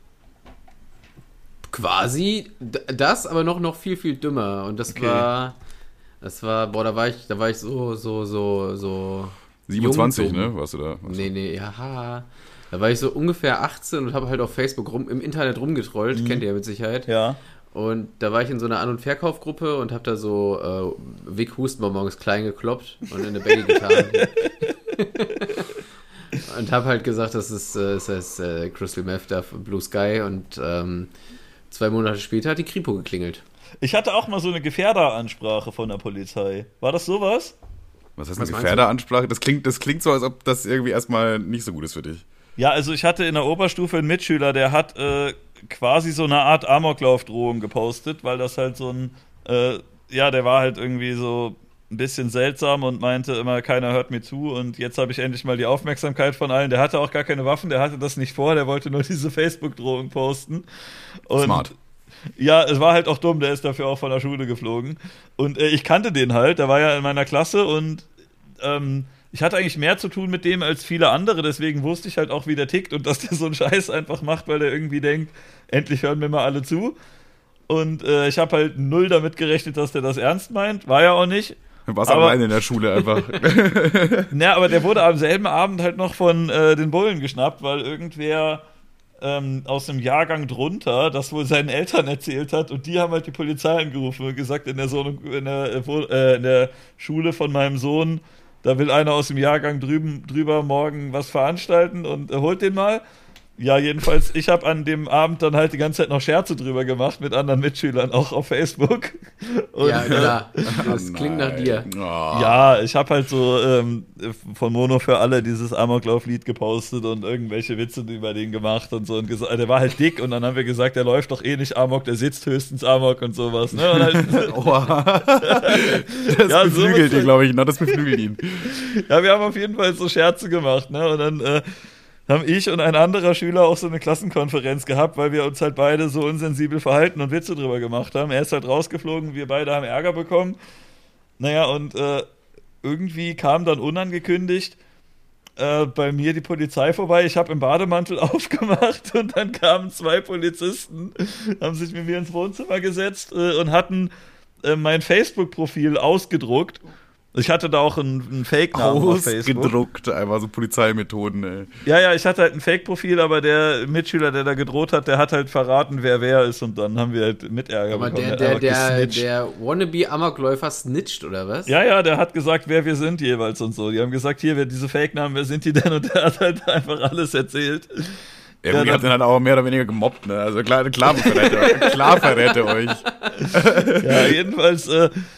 [SPEAKER 3] Quasi das, aber noch viel, viel dümmer. Und das war, boah, da war ich so
[SPEAKER 1] 27, ne? Warst du da?
[SPEAKER 3] Nee, ja. Da war ich so ungefähr 18 und habe halt auf Facebook im Internet rumgetrollt, kennt ihr ja mit Sicherheit.
[SPEAKER 2] Ja.
[SPEAKER 3] Und da war ich in so einer An- und Verkaufgruppe und habe da so Vic Hustenbonbons klein gekloppt und in eine Baggy getan. Und habe halt gesagt, das ist Crystal Meth, Blue Sky und 2 Monate später hat die Kripo geklingelt.
[SPEAKER 2] Ich hatte auch mal so eine Gefährderansprache von der Polizei. War das sowas?
[SPEAKER 1] Was heißt eine Gefährderansprache? Das klingt so, als ob das irgendwie erstmal nicht so gut ist für dich.
[SPEAKER 2] Ja, also ich hatte in der Oberstufe einen Mitschüler, der hat quasi so eine Art Amoklaufdrohung gepostet, weil das halt so ein, der war halt irgendwie so ein bisschen seltsam und meinte immer, keiner hört mir zu und jetzt habe ich endlich mal die Aufmerksamkeit von allen. Der hatte auch gar keine Waffen, der hatte das nicht vor, der wollte nur diese Facebook-Drohung posten. Und
[SPEAKER 1] smart.
[SPEAKER 2] Ja, es war halt auch dumm, der ist dafür auch von der Schule geflogen. Und ich kannte den halt, der war ja in meiner Klasse und ich hatte eigentlich mehr zu tun mit dem als viele andere, deswegen wusste ich halt auch, wie der tickt und dass der so einen Scheiß einfach macht, weil der irgendwie denkt, endlich hören mir mal alle zu. Und ich habe halt null damit gerechnet, dass der das ernst meint, war ja auch nicht.
[SPEAKER 1] Du warst alleine in der Schule einfach.
[SPEAKER 2] Ja, aber der wurde am selben Abend halt noch von den Bullen geschnappt, weil irgendwer aus dem Jahrgang drunter das wohl seinen Eltern erzählt hat und die haben halt die Polizei angerufen und gesagt, in der Schule von meinem Sohn, da will einer aus dem Jahrgang drüber morgen was veranstalten und holt den mal. Ja, jedenfalls, ich habe an dem Abend dann halt die ganze Zeit noch Scherze drüber gemacht mit anderen Mitschülern, auch auf Facebook. Und,
[SPEAKER 3] ja, klar. Das klingt nach dir.
[SPEAKER 1] Oh.
[SPEAKER 2] Ja, ich habe halt so von Mono für alle dieses Amoklauf-Lied gepostet und irgendwelche Witze über den gemacht und so. Und der war halt dick und dann haben wir gesagt, der läuft doch eh nicht Amok, der sitzt höchstens Amok und sowas. Ne? Und halt,
[SPEAKER 1] das beflügelt ihn, glaube ich. Das beflügelt ihn.
[SPEAKER 2] Ja, wir haben auf jeden Fall so Scherze gemacht. Ne? Und dann haben ich und ein anderer Schüler auch so eine Klassenkonferenz gehabt, weil wir uns halt beide so unsensibel verhalten und Witze drüber gemacht haben. Er ist halt rausgeflogen, wir beide haben Ärger bekommen. Naja, und irgendwie kam dann unangekündigt bei mir die Polizei vorbei. Ich habe im Bademantel aufgemacht und dann kamen 2 Polizisten, haben sich mit mir ins Wohnzimmer gesetzt und hatten mein Facebook-Profil ausgedruckt. Ich hatte da auch einen Fake-Namen auf Facebook.
[SPEAKER 1] Ausgedruckt, einfach so Polizeimethoden, ey.
[SPEAKER 2] Ja, ich hatte halt ein Fake-Profil, aber der Mitschüler, der da gedroht hat, der hat halt verraten, wer ist und dann haben wir halt mit Ärger bekommen.
[SPEAKER 3] Aber der Wannabe-Amokläufer snitcht, oder was?
[SPEAKER 2] Ja, der hat gesagt, wer wir sind jeweils und so. Die haben gesagt, hier, diese Fake-Namen, wer sind die denn? Und der hat halt einfach alles erzählt.
[SPEAKER 1] Ja, ihr habt den halt auch mehr oder weniger gemobbt, ne? Also klar verrät er euch.
[SPEAKER 2] Ja, jedenfalls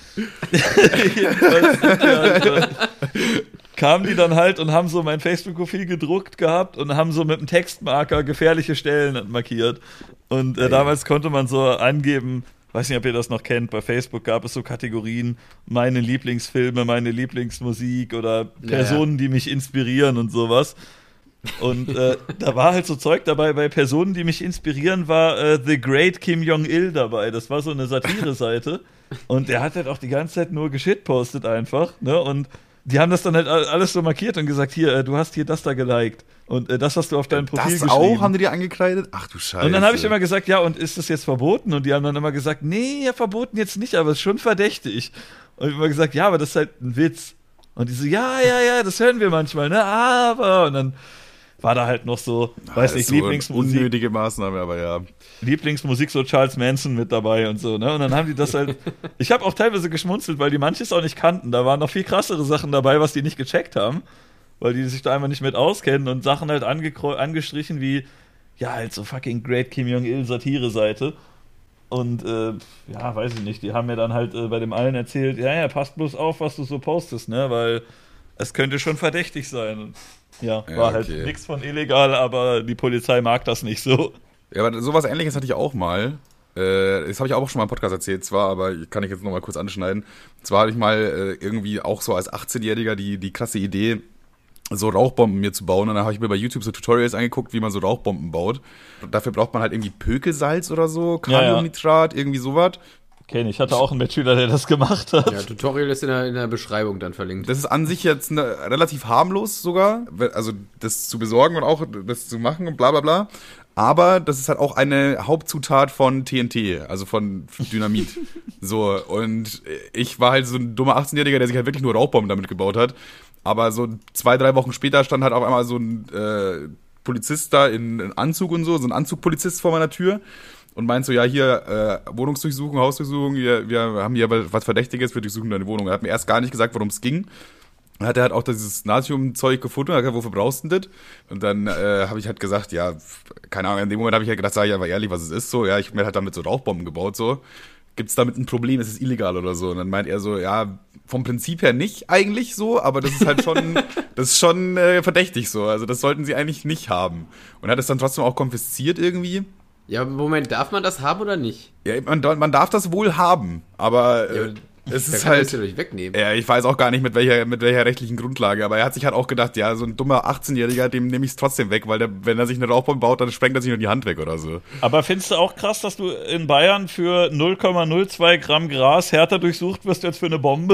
[SPEAKER 2] kamen die dann halt und haben so mein Facebook-Profil gedruckt gehabt und haben so mit einem Textmarker gefährliche Stellen markiert. Und damals konnte man so angeben, weiß nicht, ob ihr das noch kennt, bei Facebook gab es so Kategorien, meine Lieblingsfilme, meine Lieblingsmusik oder Personen, die mich inspirieren und sowas. Und da war halt so Zeug dabei, bei Personen, die mich inspirieren, war The Great Kim Jong-il dabei. Das war so eine Satire-Seite. Und der hat halt auch die ganze Zeit nur geshitpostet einfach. Ne? Und die haben das dann halt alles so markiert und gesagt, hier, du hast hier das da geliked. Und das hast du auf deinem Profil geschrieben.
[SPEAKER 1] Das auch? Haben die dir angekreidet? Ach du Scheiße.
[SPEAKER 2] Und dann habe ich immer gesagt, ja, und ist das jetzt verboten? Und die haben dann immer gesagt, nee, ja, verboten jetzt nicht, aber es ist schon verdächtig. Und ich habe immer gesagt, ja, aber das ist halt ein Witz. Und die so, ja, das hören wir manchmal, ne? Aber, und dann war da halt noch so,
[SPEAKER 1] weiß nicht, so Lieblingsmusik. Unnötige Maßnahme, aber ja.
[SPEAKER 2] Lieblingsmusik, so Charles Manson mit dabei und so, ne? Und dann haben die das halt, ich habe auch teilweise geschmunzelt, weil die manches auch nicht kannten. Da waren noch viel krassere Sachen dabei, was die nicht gecheckt haben, weil die sich da einfach nicht mit auskennen und Sachen halt angestrichen wie, ja, halt so fucking Great Kim Jong-il Satire-Seite. Und, ja, weiß ich nicht, die haben mir dann halt bei dem allen erzählt, ja, passt bloß auf, was du so postest, ne? Weil es könnte schon verdächtig sein. Und ja, war halt nichts von illegal, aber die Polizei mag das nicht so.
[SPEAKER 1] Ja, aber sowas Ähnliches hatte ich auch mal. Das habe ich auch schon mal im Podcast erzählt, zwar, aber kann ich jetzt nochmal kurz anschneiden. Zwar hatte ich mal irgendwie auch so als 18-Jähriger die krasse Idee, so Rauchbomben mir zu bauen. Und dann habe ich mir bei YouTube so Tutorials angeguckt, wie man so Rauchbomben baut. Und dafür braucht man halt irgendwie Pökelsalz oder so, Kaliumnitrat, irgendwie sowas.
[SPEAKER 2] Okay, ich hatte auch einen Mitschüler, der das gemacht hat.
[SPEAKER 3] Ja, Tutorial ist in der Beschreibung dann verlinkt.
[SPEAKER 1] Das ist an sich jetzt relativ harmlos sogar, also das zu besorgen und auch das zu machen und bla bla bla. Aber das ist halt auch eine Hauptzutat von TNT, also von Dynamit. So, und ich war halt so ein dummer 18-Jähriger, der sich halt wirklich nur Rauchbomben damit gebaut hat. Aber so 2-3 Wochen später stand halt auf einmal so ein Polizist da in Anzug und so ein Anzugpolizist vor meiner Tür. Und meint so, ja, hier, Wohnungsdurchsuchung, Hausdurchsuchung, wir haben hier was Verdächtiges, wir durchsuchen deine Wohnung. Er hat mir erst gar nicht gesagt, worum es ging. Dann hat er halt auch dieses Natrium-Zeug gefunden, hat gesagt, wofür brauchst du denn das? Und dann habe ich halt gesagt, ja, keine Ahnung, in dem Moment habe ich halt gedacht, sag ich aber ehrlich, was es ist so. Ja, ich habe mir halt damit so Rauchbomben gebaut, so. Gibt's damit ein Problem, ist es illegal oder so? Und dann meint er so, ja, vom Prinzip her nicht eigentlich so, aber das ist halt schon, verdächtig so. Also das sollten sie eigentlich nicht haben. Und er hat es dann trotzdem auch konfisziert irgendwie.
[SPEAKER 3] Ja, Moment, darf man das haben oder nicht?
[SPEAKER 1] Ja, man darf das wohl haben, aber es ist halt.
[SPEAKER 3] Das ja wegnehmen.
[SPEAKER 1] Ja, ich weiß auch gar nicht, mit welcher rechtlichen Grundlage, aber er hat sich halt auch gedacht, ja, so ein dummer 18-Jähriger, dem nehme ich es trotzdem weg, weil wenn er sich eine Rauchbombe baut, dann sprengt er sich nur die Hand weg oder so.
[SPEAKER 2] Aber findest du auch krass, dass du in Bayern für 0,02 Gramm Gras härter durchsucht wirst als für eine Bombe?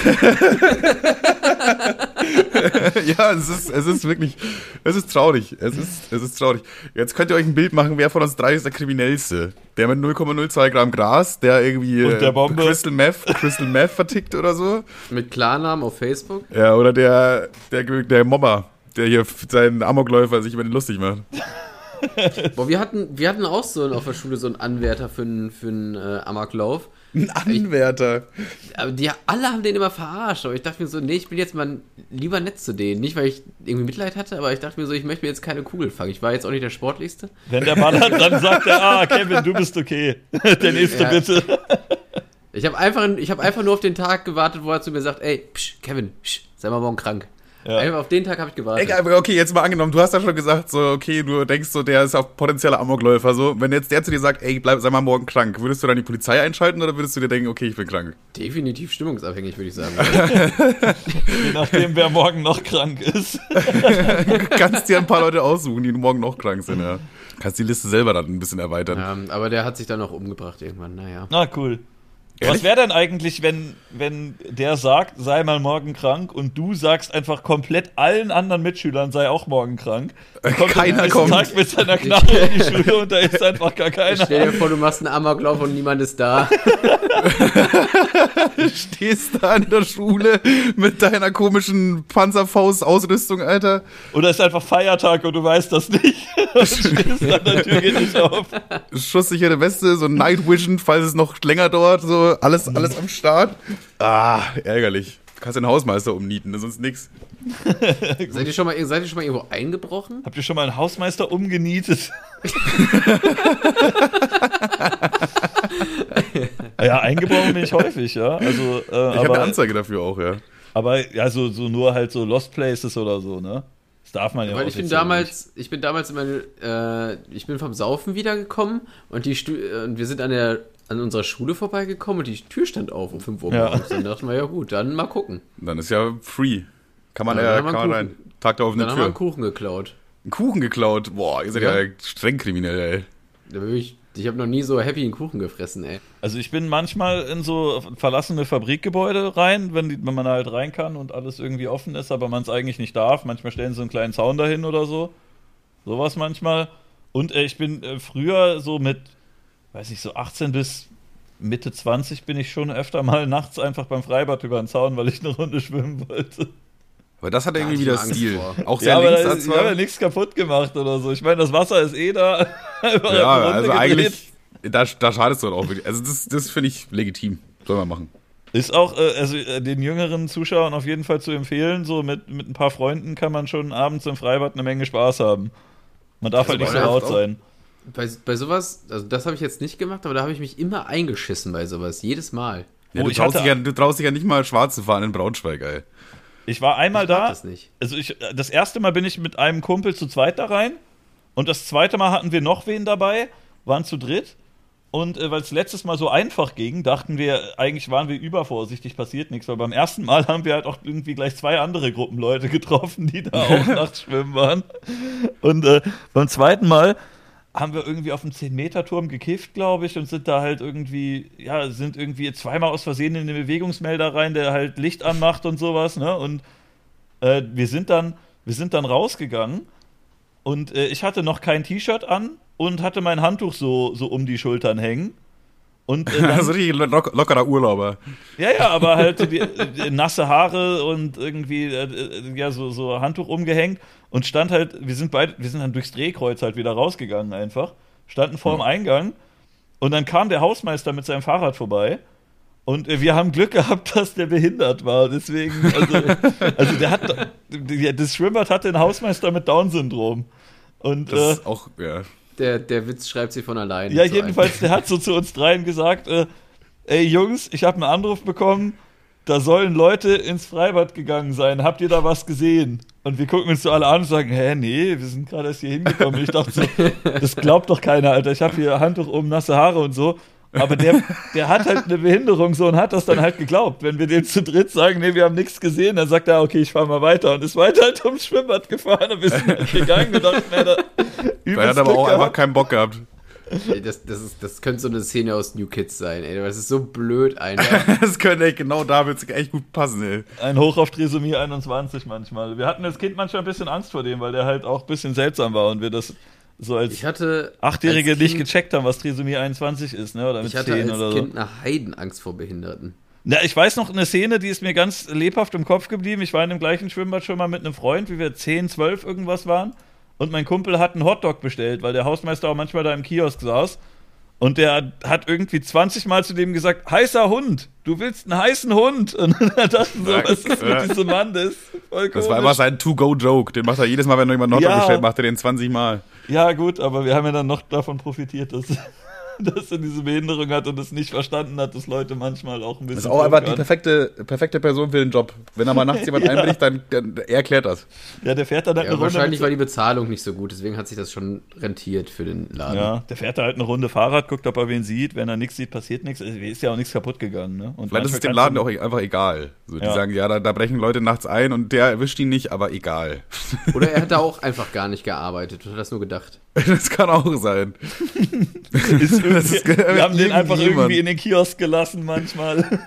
[SPEAKER 1] Ja, es ist wirklich, es ist traurig. Es ist traurig. Jetzt könnt ihr euch ein Bild machen, wer von uns drei ist der Kriminellste. Der mit 0,02 Gramm Gras, der irgendwie
[SPEAKER 2] und der Bombe.
[SPEAKER 1] Crystal Meth vertickt oder so.
[SPEAKER 3] Mit Klarnamen auf Facebook.
[SPEAKER 1] Ja, oder der Mobber, der hier seinen Amokläufer sich über den lustig macht.
[SPEAKER 3] Boah, wir hatten auch so auf der Schule so einen Anwärter für einen Amoklauf.
[SPEAKER 1] Ein Anwärter?
[SPEAKER 3] Aber die alle haben den immer verarscht. Aber ich dachte mir so, nee, ich bin jetzt mal lieber nett zu denen. Nicht, weil ich irgendwie Mitleid hatte, aber ich dachte mir so, ich möchte mir jetzt keine Kugel fangen. Ich war jetzt auch nicht der Sportlichste.
[SPEAKER 2] Wenn der ballert, dann sagt er, Kevin, du bist okay. Der nächste bitte.
[SPEAKER 3] Ich habe einfach nur auf den Tag gewartet, wo er zu mir sagt, ey, Kevin, sei mal morgen krank. Ja. Einfach auf den Tag habe ich gewartet.
[SPEAKER 1] Okay, jetzt mal angenommen, du hast ja schon gesagt, so, okay, du denkst so, der ist auch potenzieller Amokläufer, so. Wenn jetzt der zu dir sagt, ey, sei mal morgen krank, würdest du dann die Polizei einschalten oder würdest du dir denken, okay, ich bin krank?
[SPEAKER 3] Definitiv stimmungsabhängig, würde ich sagen.
[SPEAKER 2] Je nachdem, wer morgen noch krank ist.
[SPEAKER 1] Du kannst dir ein paar Leute aussuchen, die morgen noch krank sind, ja. Kannst die Liste selber dann ein bisschen erweitern.
[SPEAKER 3] Ja, aber der hat sich dann auch umgebracht irgendwann, naja.
[SPEAKER 2] Na, cool. Ehrlich? Was wäre denn eigentlich, wenn der sagt, sei mal morgen krank und du sagst einfach komplett allen anderen Mitschülern, sei auch morgen krank?
[SPEAKER 1] Keiner kommt.
[SPEAKER 2] Tag mit seiner Knarre in die Schule und da ist einfach gar keiner.
[SPEAKER 3] Stell dir vor, du machst einen Amoklauf und niemand ist da.
[SPEAKER 1] Stehst da in der Schule mit deiner komischen Panzerfaust-Ausrüstung, Alter.
[SPEAKER 2] Oder ist einfach Feiertag und du weißt das nicht. Und stehst an der Tür, geht nicht auf.
[SPEAKER 1] Schusssichere Weste, so Night Vision, falls es noch länger dauert, so alles am Start. Ärgerlich. Du kannst den Hausmeister umnieten, sonst nix.
[SPEAKER 3] Seid ihr schon mal irgendwo eingebrochen?
[SPEAKER 2] Habt ihr schon mal einen Hausmeister umgenietet? Ja, eingebrochen bin ich häufig, ja. Also,
[SPEAKER 1] ich habe eine Anzeige dafür auch, ja.
[SPEAKER 2] Aber ja, so nur halt so Lost Places oder so, ne? Das darf man ja auch
[SPEAKER 3] nicht. Ich bin damals ich bin vom Saufen wiedergekommen und wir sind an unserer Schule vorbeigekommen und die Tür stand auf um 5 Uhr morgens. Dann dachten wir, ja gut, dann mal gucken.
[SPEAKER 1] Dann ist ja free. Kann man rein. Tag da auf eine Tür.
[SPEAKER 3] Dann haben wir einen Kuchen geklaut.
[SPEAKER 1] Einen Kuchen geklaut? Boah, ihr seid ja streng kriminell, ey.
[SPEAKER 3] Ich habe noch nie so happy einen Kuchen gefressen, ey.
[SPEAKER 2] Also ich bin manchmal in so verlassene Fabrikgebäude rein, wenn man halt rein kann und alles irgendwie offen ist, aber man es eigentlich nicht darf. Manchmal stellen sie einen kleinen Zaun dahin oder so. Sowas manchmal. Und ich bin früher so mit, weiß nicht, so 18 bis Mitte 20 bin ich schon öfter mal nachts einfach beim Freibad über den Zaun, weil ich eine Runde schwimmen wollte.
[SPEAKER 1] Aber das hat irgendwie wieder Stil.
[SPEAKER 2] Auch sehr links. Ich habe ja nichts kaputt gemacht oder so. Ich meine, das Wasser ist da.
[SPEAKER 1] Ja, also eigentlich, da schadest du auch wirklich. Also das finde ich legitim. Soll man machen.
[SPEAKER 2] Ist auch, den jüngeren Zuschauern auf jeden Fall zu empfehlen, so mit ein paar Freunden kann man schon abends im Freibad eine Menge Spaß haben. Man darf halt nicht so laut sein.
[SPEAKER 3] Bei sowas, also das habe ich jetzt nicht gemacht, aber da habe ich mich immer eingeschissen bei sowas, jedes Mal.
[SPEAKER 1] Ja, du traust dich ja nicht mal schwarz zu fahren in Braunschweig, ey.
[SPEAKER 2] Ich war einmal da,
[SPEAKER 3] das nicht.
[SPEAKER 2] Also das erste Mal bin ich mit einem Kumpel zu zweit da rein und das zweite Mal hatten wir noch wen dabei, waren zu dritt. Und weil es letztes Mal so einfach ging, dachten wir, eigentlich waren wir übervorsichtig, passiert nichts. Weil beim ersten Mal haben wir halt auch irgendwie gleich 2 andere Gruppen Leute getroffen, die da auch nachts schwimmen waren. Und beim zweiten Mal haben wir irgendwie auf dem 10-Meter-Turm gekifft, glaube ich, und sind da halt irgendwie, sind irgendwie zweimal aus Versehen in den Bewegungsmelder rein, der halt Licht anmacht und sowas, ne? Und wir sind dann rausgegangen und ich hatte noch kein T-Shirt an und hatte mein Handtuch so um die Schultern hängen. Und
[SPEAKER 1] also richtig lockerer Urlauber.
[SPEAKER 2] Ja, aber halt so die nasse Haare und irgendwie so Handtuch umgehängt und stand halt, wir sind dann durchs Drehkreuz halt wieder rausgegangen einfach, standen vor dem Eingang und dann kam der Hausmeister mit seinem Fahrrad vorbei und wir haben Glück gehabt, dass der behindert war, deswegen, also das Schwimmbad hatte den Hausmeister mit Down-Syndrom. Und
[SPEAKER 1] das ist auch, ja.
[SPEAKER 3] Der Witz schreibt sich von alleine.
[SPEAKER 2] Ja, jedenfalls, der hat so zu uns dreien gesagt, ey Jungs, ich habe einen Anruf bekommen, da sollen Leute ins Freibad gegangen sein. Habt ihr da was gesehen? Und wir gucken uns so alle an und sagen, nee, wir sind gerade erst hier hingekommen. Ich dachte so, das glaubt doch keiner, Alter. Ich habe hier Handtuch um, nasse Haare und so. Aber der hat halt eine Behinderung so und hat das dann halt geglaubt. Wenn wir dem zu dritt sagen, nee, wir haben nichts gesehen, dann sagt er, okay, ich fahr mal weiter. Und ist weiter halt ums Schwimmbad gefahren und wir sind halt gegangen und dachten,
[SPEAKER 1] er hat aber auch einfach keinen Bock gehabt.
[SPEAKER 3] Ey, das könnte so eine Szene aus New Kids sein, ey. Das ist so blöd einfach.
[SPEAKER 1] Das könnte echt genau da wird's echt gut passen, ey.
[SPEAKER 2] Ein Hoch auf Trisomie 21 manchmal. Wir hatten als Kind manchmal ein bisschen Angst vor dem, weil der halt auch ein bisschen seltsam war und wir das so als Achtjährige nicht gecheckt haben, was Trisomie 21 ist, ne? Oder mit 10 oder so. Ich hatte als Kind
[SPEAKER 3] eine Heidenangst vor Behinderten.
[SPEAKER 2] Ja, ich weiß noch eine Szene, die ist mir ganz lebhaft im Kopf geblieben. Ich war in dem gleichen Schwimmbad schon mal mit einem Freund, wie wir 10, 12 irgendwas waren. Und mein Kumpel hat einen Hotdog bestellt, weil der Hausmeister auch manchmal da im Kiosk saß. Und der hat irgendwie 20 Mal zu dem gesagt, heißer Hund, du willst einen heißen Hund. Und dann dachten so, was ist mit diesem Mann? Das ist voll komisch.
[SPEAKER 1] Das war immer sein To-Go-Joke. Den macht er jedes Mal, wenn jemand einen Hotdog bestellt, macht er den 20 Mal.
[SPEAKER 2] Ja gut, aber wir haben ja dann noch davon profitiert, dass er diese Behinderung hat und es nicht verstanden hat, dass Leute manchmal auch ein bisschen.
[SPEAKER 1] Das ist auch einfach die perfekte Person für den Job. Wenn da mal nachts jemand einbricht, dann er erklärt das.
[SPEAKER 2] Ja, der fährt dann halt
[SPEAKER 3] eine Runde. Wahrscheinlich war die Bezahlung nicht so gut, deswegen hat sich das schon rentiert für den Laden.
[SPEAKER 2] Ja, der fährt da halt eine Runde Fahrrad, guckt, ob er wen sieht. Wenn er nichts sieht, passiert nichts. Ist ja auch nichts kaputt gegangen. Ne? Und
[SPEAKER 1] vielleicht ist es dem Laden auch einfach egal. So, die sagen, da brechen Leute nachts ein und der erwischt ihn nicht, aber egal.
[SPEAKER 3] Oder er hat da auch einfach gar nicht gearbeitet und hat das nur gedacht.
[SPEAKER 1] Das kann auch sein.
[SPEAKER 2] Wir haben den einfach irgendwie in den Kiosk gelassen manchmal.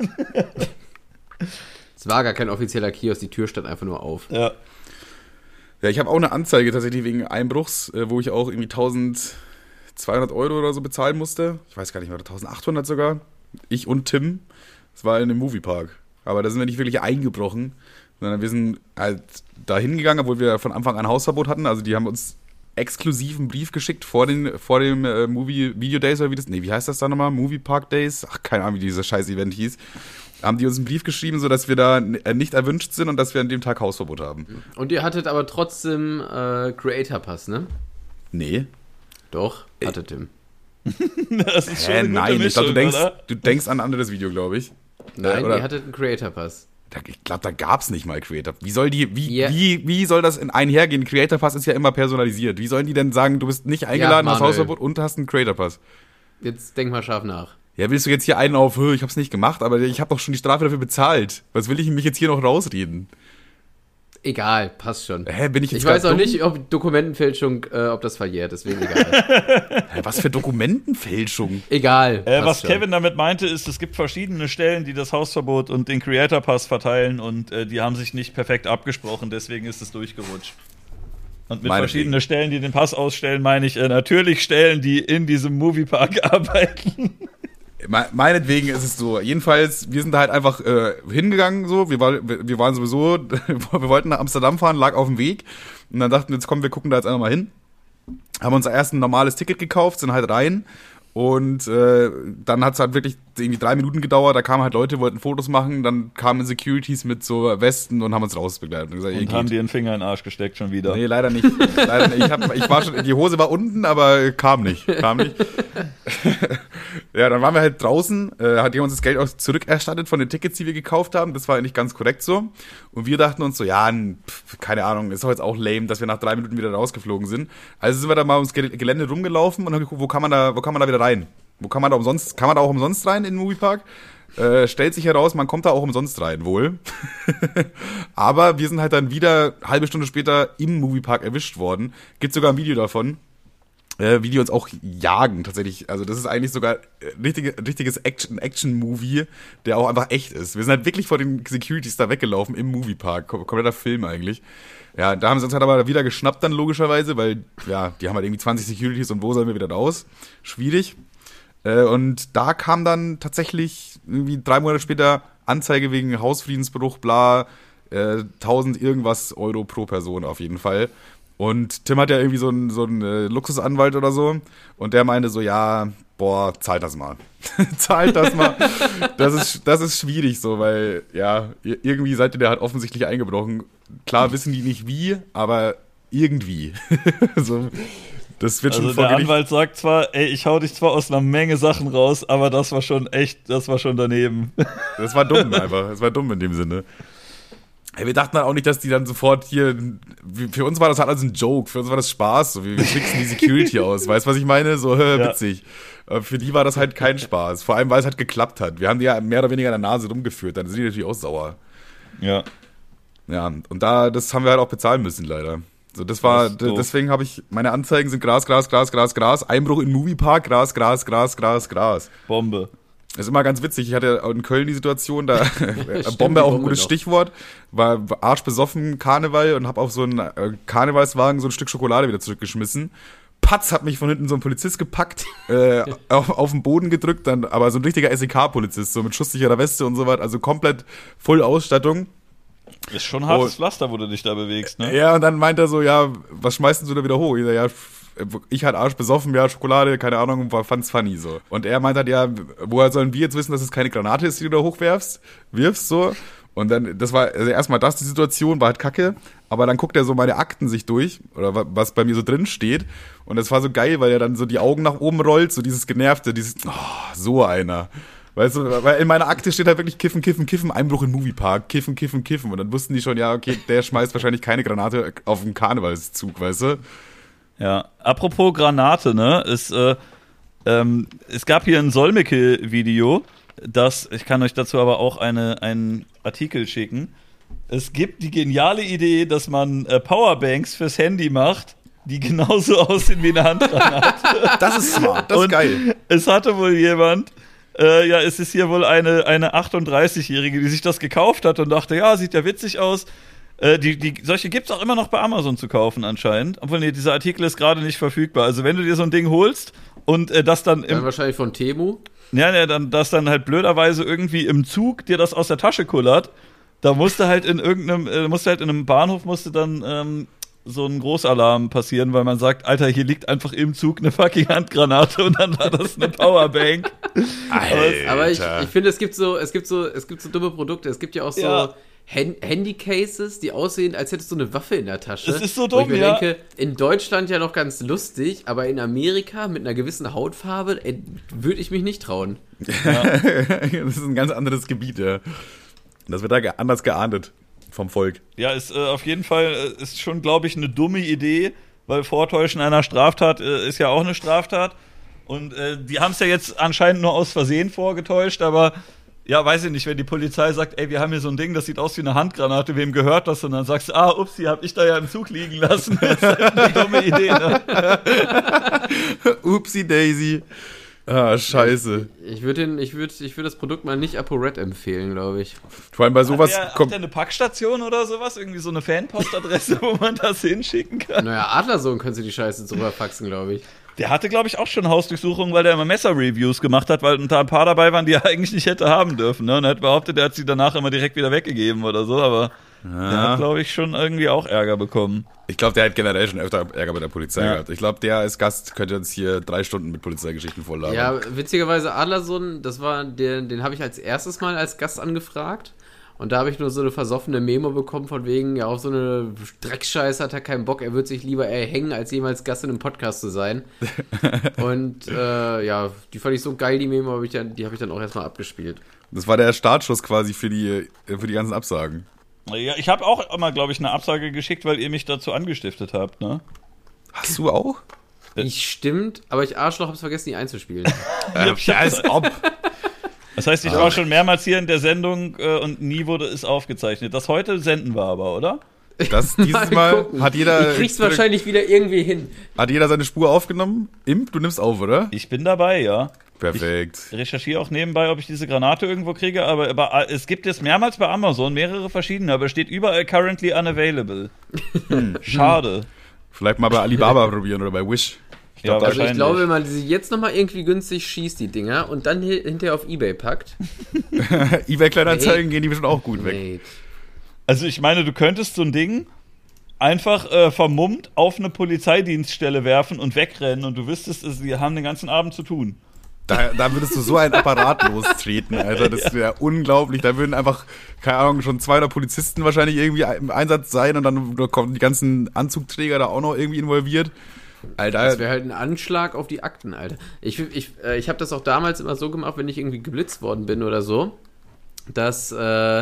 [SPEAKER 3] Es war gar kein offizieller Kiosk, die Tür stand einfach nur auf.
[SPEAKER 2] Ja,
[SPEAKER 1] ich habe auch eine Anzeige tatsächlich wegen Einbruchs, wo ich auch irgendwie 1.200 € oder so bezahlen musste. Ich weiß gar nicht mehr, 1.800 sogar. Ich und Tim. Das war in einem Moviepark. Aber da sind wir nicht wirklich eingebrochen, sondern wir sind halt da hingegangen, obwohl wir von Anfang an Hausverbot hatten. Also die haben uns exklusiven Brief geschickt vor dem Movie Video Days oder wie heißt das da nochmal? Movie Park Days? Ach, keine Ahnung, wie dieses scheiß Event hieß. Haben die uns einen Brief geschrieben, sodass wir da nicht erwünscht sind und dass wir an dem Tag Hausverbot haben.
[SPEAKER 3] Und ihr hattet aber trotzdem Creator Pass, ne?
[SPEAKER 1] Nee.
[SPEAKER 3] Doch, hatte Tim.
[SPEAKER 2] Das ist schon eine gute
[SPEAKER 1] nein,
[SPEAKER 2] Mischung,
[SPEAKER 1] ich glaube, du denkst an ein anderes Video, glaube ich.
[SPEAKER 3] Nein, ihr hattet einen Creator Pass.
[SPEAKER 1] Ich glaube, da gab's nicht mal Creator. Wie soll das einhergehen? Creator Pass ist ja immer personalisiert. Wie sollen die denn sagen, du bist nicht eingeladen, hast Hausverbot und hast einen Creator Pass?
[SPEAKER 3] Jetzt denk mal scharf nach.
[SPEAKER 1] Ja, willst du jetzt hier einen auf, ich hab's nicht gemacht, aber ich habe doch schon die Strafe dafür bezahlt. Was will ich mich jetzt hier noch rausreden?
[SPEAKER 3] Egal, passt schon.
[SPEAKER 1] Bin ich jetzt
[SPEAKER 3] Ich weiß auch nicht, ob Dokumentenfälschung, ob das verjährt, deswegen egal.
[SPEAKER 1] Was für Dokumentenfälschung?
[SPEAKER 3] Egal.
[SPEAKER 2] Was schon. Kevin damit meinte, ist, es gibt verschiedene Stellen, die das Hausverbot und den Creator Pass verteilen und die haben sich nicht perfekt abgesprochen, deswegen ist es durchgerutscht. Und mit verschiedenen Stellen, die den Pass ausstellen, meine ich natürlich Stellen, die in diesem Moviepark arbeiten.
[SPEAKER 1] Meinetwegen ist es so. Jedenfalls, wir sind da halt einfach hingegangen, so. Wir waren sowieso, wir wollten nach Amsterdam fahren, lag auf dem Weg. Und dann dachten wir, jetzt kommen, wir gucken da jetzt einfach mal hin. Haben uns erst ein normales Ticket gekauft, sind halt rein. Und dann hat es halt wirklich irgendwie 3 Minuten gedauert, da kamen halt Leute, wollten Fotos machen, dann kamen Securities mit so Westen und haben uns rausbegleitet. Und, gesagt,
[SPEAKER 2] und haben dir einen Finger in den Arsch gesteckt schon wieder?
[SPEAKER 1] Nee, leider nicht. Ich war schon, die Hose war unten, aber kam nicht. Ja, dann waren wir halt draußen, hat jemand uns das Geld auch zurückerstattet von den Tickets, die wir gekauft haben. Das war eigentlich ganz korrekt so. Und wir dachten uns so, ja, keine Ahnung, ist doch jetzt auch lame, dass wir nach 3 Minuten wieder rausgeflogen sind. Also sind wir da mal ums Gelände rumgelaufen und haben geguckt, wo kann man da wieder rein? Kann man da auch umsonst rein in den Moviepark? Stellt sich heraus, man kommt da auch umsonst rein, wohl. Aber wir sind halt dann wieder halbe Stunde später im Moviepark erwischt worden. Gibt sogar ein Video davon, wie die uns auch jagen, tatsächlich. Also das ist eigentlich sogar ein richtiges Action-Movie, der auch einfach echt ist. Wir sind halt wirklich vor den Securities da weggelaufen im Moviepark. Kompletter Film eigentlich. Ja, da haben sie uns halt aber wieder geschnappt dann logischerweise, weil, ja, die haben halt irgendwie 20 Securities und wo sollen wir wieder raus? Schwierig. Und da kam dann tatsächlich irgendwie 3 Monate später Anzeige wegen Hausfriedensbruch, bla, 1000 irgendwas Euro pro Person auf jeden Fall. Und Tim hat ja irgendwie so einen Luxusanwalt oder so. Und der meinte so, ja, boah, zahlt das mal. Zahlt das mal. Das ist schwierig so, weil, ja, irgendwie seid ihr da halt offensichtlich eingebrochen. Klar wissen die nicht wie, aber irgendwie. So, das wird also schon
[SPEAKER 2] der Anwalt sagt zwar, ey, ich hau dich zwar aus einer Menge Sachen raus, aber das war schon daneben.
[SPEAKER 1] Das war dumm einfach. Das war dumm in dem Sinne. Hey, wir dachten halt auch nicht, dass die dann sofort hier, für uns war das halt alles ein Joke, für uns war das Spaß, so, wir tricksen die Security aus, weißt du, was ich meine? So, witzig. Aber für die war das halt kein Spaß, vor allem, weil es halt geklappt hat. Wir haben die ja mehr oder weniger an der Nase rumgeführt, dann sind die natürlich auch sauer.
[SPEAKER 2] Ja.
[SPEAKER 1] Ja, und das haben wir halt auch bezahlen müssen, leider. So, deswegen habe ich, meine Anzeigen sind Gras, Einbruch in Moviepark, Gras.
[SPEAKER 2] Bombe.
[SPEAKER 1] Das ist immer ganz witzig. Ich hatte in Köln die Situation, da Bombe auch ein gutes Stichwort, war arschbesoffen Karneval und habe auf so einen Karnevalswagen so ein Stück Schokolade wieder zurückgeschmissen. Patz hat mich von hinten so ein Polizist gepackt, auf den Boden gedrückt, dann aber so ein richtiger SEK-Polizist, so mit schusssicherer Weste und so was, also komplett voll Ausstattung.
[SPEAKER 2] Ist schon ein hartes Pflaster, wo du dich da bewegst, ne?
[SPEAKER 1] Ja, und dann meint er so, ja, was schmeißt du da wieder hoch? Ich sag, ja, ich halt arschbesoffen, ja, Schokolade, keine Ahnung, fand's funny, so. Und er meint halt, ja, woher sollen wir jetzt wissen, dass es keine Granate ist, die du da wirfst, so. Und dann, das war, also erstmal die Situation war halt kacke, aber dann guckt er so meine Akten sich durch, oder was bei mir so drin steht. Und das war so geil, weil er dann so die Augen nach oben rollt, so dieses Genervte, so einer. Weißt du, weil in meiner Akte steht halt wirklich Kiffen, Einbruch in Moviepark, Kiffen. Und dann wussten die schon, ja, okay, der schmeißt wahrscheinlich keine Granate auf den Karnevalszug, weißt du?
[SPEAKER 2] Ja, apropos Granate, ne, es gab hier ein Solmecke-Video, ich kann euch dazu aber auch einen Artikel schicken. Es gibt die geniale Idee, dass man Powerbanks fürs Handy macht, die genauso aussehen wie eine Handgranate.
[SPEAKER 1] Das ist smart, das ist geil.
[SPEAKER 2] Es hatte wohl jemand, es ist hier wohl eine 38-Jährige, die sich das gekauft hat und dachte, ja, sieht ja witzig aus. Solche gibt's auch immer noch bei Amazon zu kaufen anscheinend. Obwohl, nee, dieser Artikel ist gerade nicht verfügbar. Also wenn du dir so ein Ding holst und das dann
[SPEAKER 3] dann wahrscheinlich von Temu.
[SPEAKER 2] Ja, das dann halt blöderweise irgendwie im Zug dir das aus der Tasche kullert, da musst du halt in einem Bahnhof dann so ein Großalarm passieren, weil man sagt, Alter, hier liegt einfach im Zug eine fucking Handgranate und dann war das eine Powerbank.
[SPEAKER 3] Alter. Aber ich finde, es gibt so dumme Produkte. Es gibt ja auch so Handycases, die aussehen, als hättest du eine Waffe in der Tasche.
[SPEAKER 2] Das ist so dumm,
[SPEAKER 3] wo ich mir denke, in Deutschland ja noch ganz lustig, aber in Amerika mit einer gewissen Hautfarbe würde ich mich nicht trauen.
[SPEAKER 1] Ja. Das ist ein ganz anderes Gebiet, ja. Das wird da anders geahndet vom Volk.
[SPEAKER 2] Ja, ist auf jeden Fall ist schon, glaube ich, eine dumme Idee, weil Vortäuschen einer Straftat ist ja auch eine Straftat. Und die haben es ja jetzt anscheinend nur aus Versehen vorgetäuscht, aber ja, weiß ich nicht, wenn die Polizei sagt, ey, wir haben hier so ein Ding, das sieht aus wie eine Handgranate, wem gehört das? Und dann sagst du, upsie, hab ich da ja im Zug liegen lassen. Das ist halt eine dumme Idee, ne?
[SPEAKER 1] Upsi Daisy. Ah, scheiße.
[SPEAKER 3] Ich würde das Produkt mal nicht ApoRed empfehlen, glaube ich.
[SPEAKER 1] Vor allem bei sowas
[SPEAKER 2] hat der eine Packstation oder sowas? Irgendwie so eine Fanpostadresse, wo man das hinschicken kann?
[SPEAKER 3] Naja, Adlersohn können sie die Scheiße drüber faxen, glaube ich.
[SPEAKER 2] Der hatte, glaube ich, auch schon Hausdurchsuchungen, weil der immer Messer-Reviews gemacht hat, weil da ein paar dabei waren, die er eigentlich nicht hätte haben dürfen. Ne? Und er hat behauptet, er hat sie danach immer direkt wieder weggegeben oder so, aber der hat, glaube ich, schon irgendwie auch Ärger bekommen.
[SPEAKER 1] Ich glaube, der hat generell schon öfter Ärger mit der Polizei gehabt. Ich glaube, der als Gast könnte uns hier 3 Stunden mit Polizeigeschichten volllabern.
[SPEAKER 3] Ja, witzigerweise Adlersohn, das war den habe ich als erstes Mal als Gast angefragt. Und da habe ich nur so eine versoffene Memo bekommen von wegen, ja, auf so eine Dreckscheiße hat er keinen Bock, er wird sich lieber hängen, als jemals Gast in einem Podcast zu sein. Und die fand ich so geil, die Memo, die habe ich dann auch erstmal abgespielt.
[SPEAKER 1] Das war der Startschuss quasi für die ganzen Absagen.
[SPEAKER 2] Ja, ich habe auch immer, glaube ich, eine Absage geschickt, weil ihr mich dazu angestiftet habt, ne?
[SPEAKER 1] Hast du auch?
[SPEAKER 3] Stimmt, aber ich Arschloch hab's vergessen, die einzuspielen.
[SPEAKER 1] Als ob.
[SPEAKER 2] Das heißt, ich war schon mehrmals hier in der Sendung und nie wurde es aufgezeichnet. Das heute senden wir aber, oder?
[SPEAKER 1] Dieses Mal hat jeder...
[SPEAKER 3] Ich krieg's wahrscheinlich wieder irgendwie hin.
[SPEAKER 1] Hat jeder seine Spur aufgenommen? Imp, du nimmst auf, oder?
[SPEAKER 2] Ich bin dabei, ja.
[SPEAKER 1] Perfekt.
[SPEAKER 2] Ich recherchiere auch nebenbei, ob ich diese Granate irgendwo kriege, aber es gibt jetzt mehrmals bei Amazon mehrere verschiedene, aber es steht überall currently unavailable. Schade.
[SPEAKER 1] Vielleicht mal bei Alibaba probieren oder bei Wish.
[SPEAKER 3] Ich glaube, wenn man sie jetzt nochmal irgendwie günstig schießt, die Dinger, und dann hinterher auf Ebay packt.
[SPEAKER 1] eBay-Kleinanzeigen gehen die bestimmt auch gut weg.
[SPEAKER 2] Also ich meine, du könntest so ein Ding einfach vermummt auf eine Polizeidienststelle werfen und wegrennen und du wüsstest, sie haben den ganzen Abend zu tun.
[SPEAKER 1] Da würdest du so einen Apparat lostreten, Alter. Das wäre unglaublich. Da würden einfach, keine Ahnung, schon 200 Polizisten wahrscheinlich irgendwie im Einsatz sein und dann kommen die ganzen Anzugträger da auch noch irgendwie involviert. Alter.
[SPEAKER 3] Das wäre halt ein Anschlag auf die Akten, Alter. Ich habe das auch damals immer so gemacht, wenn ich irgendwie geblitzt worden bin oder so, dass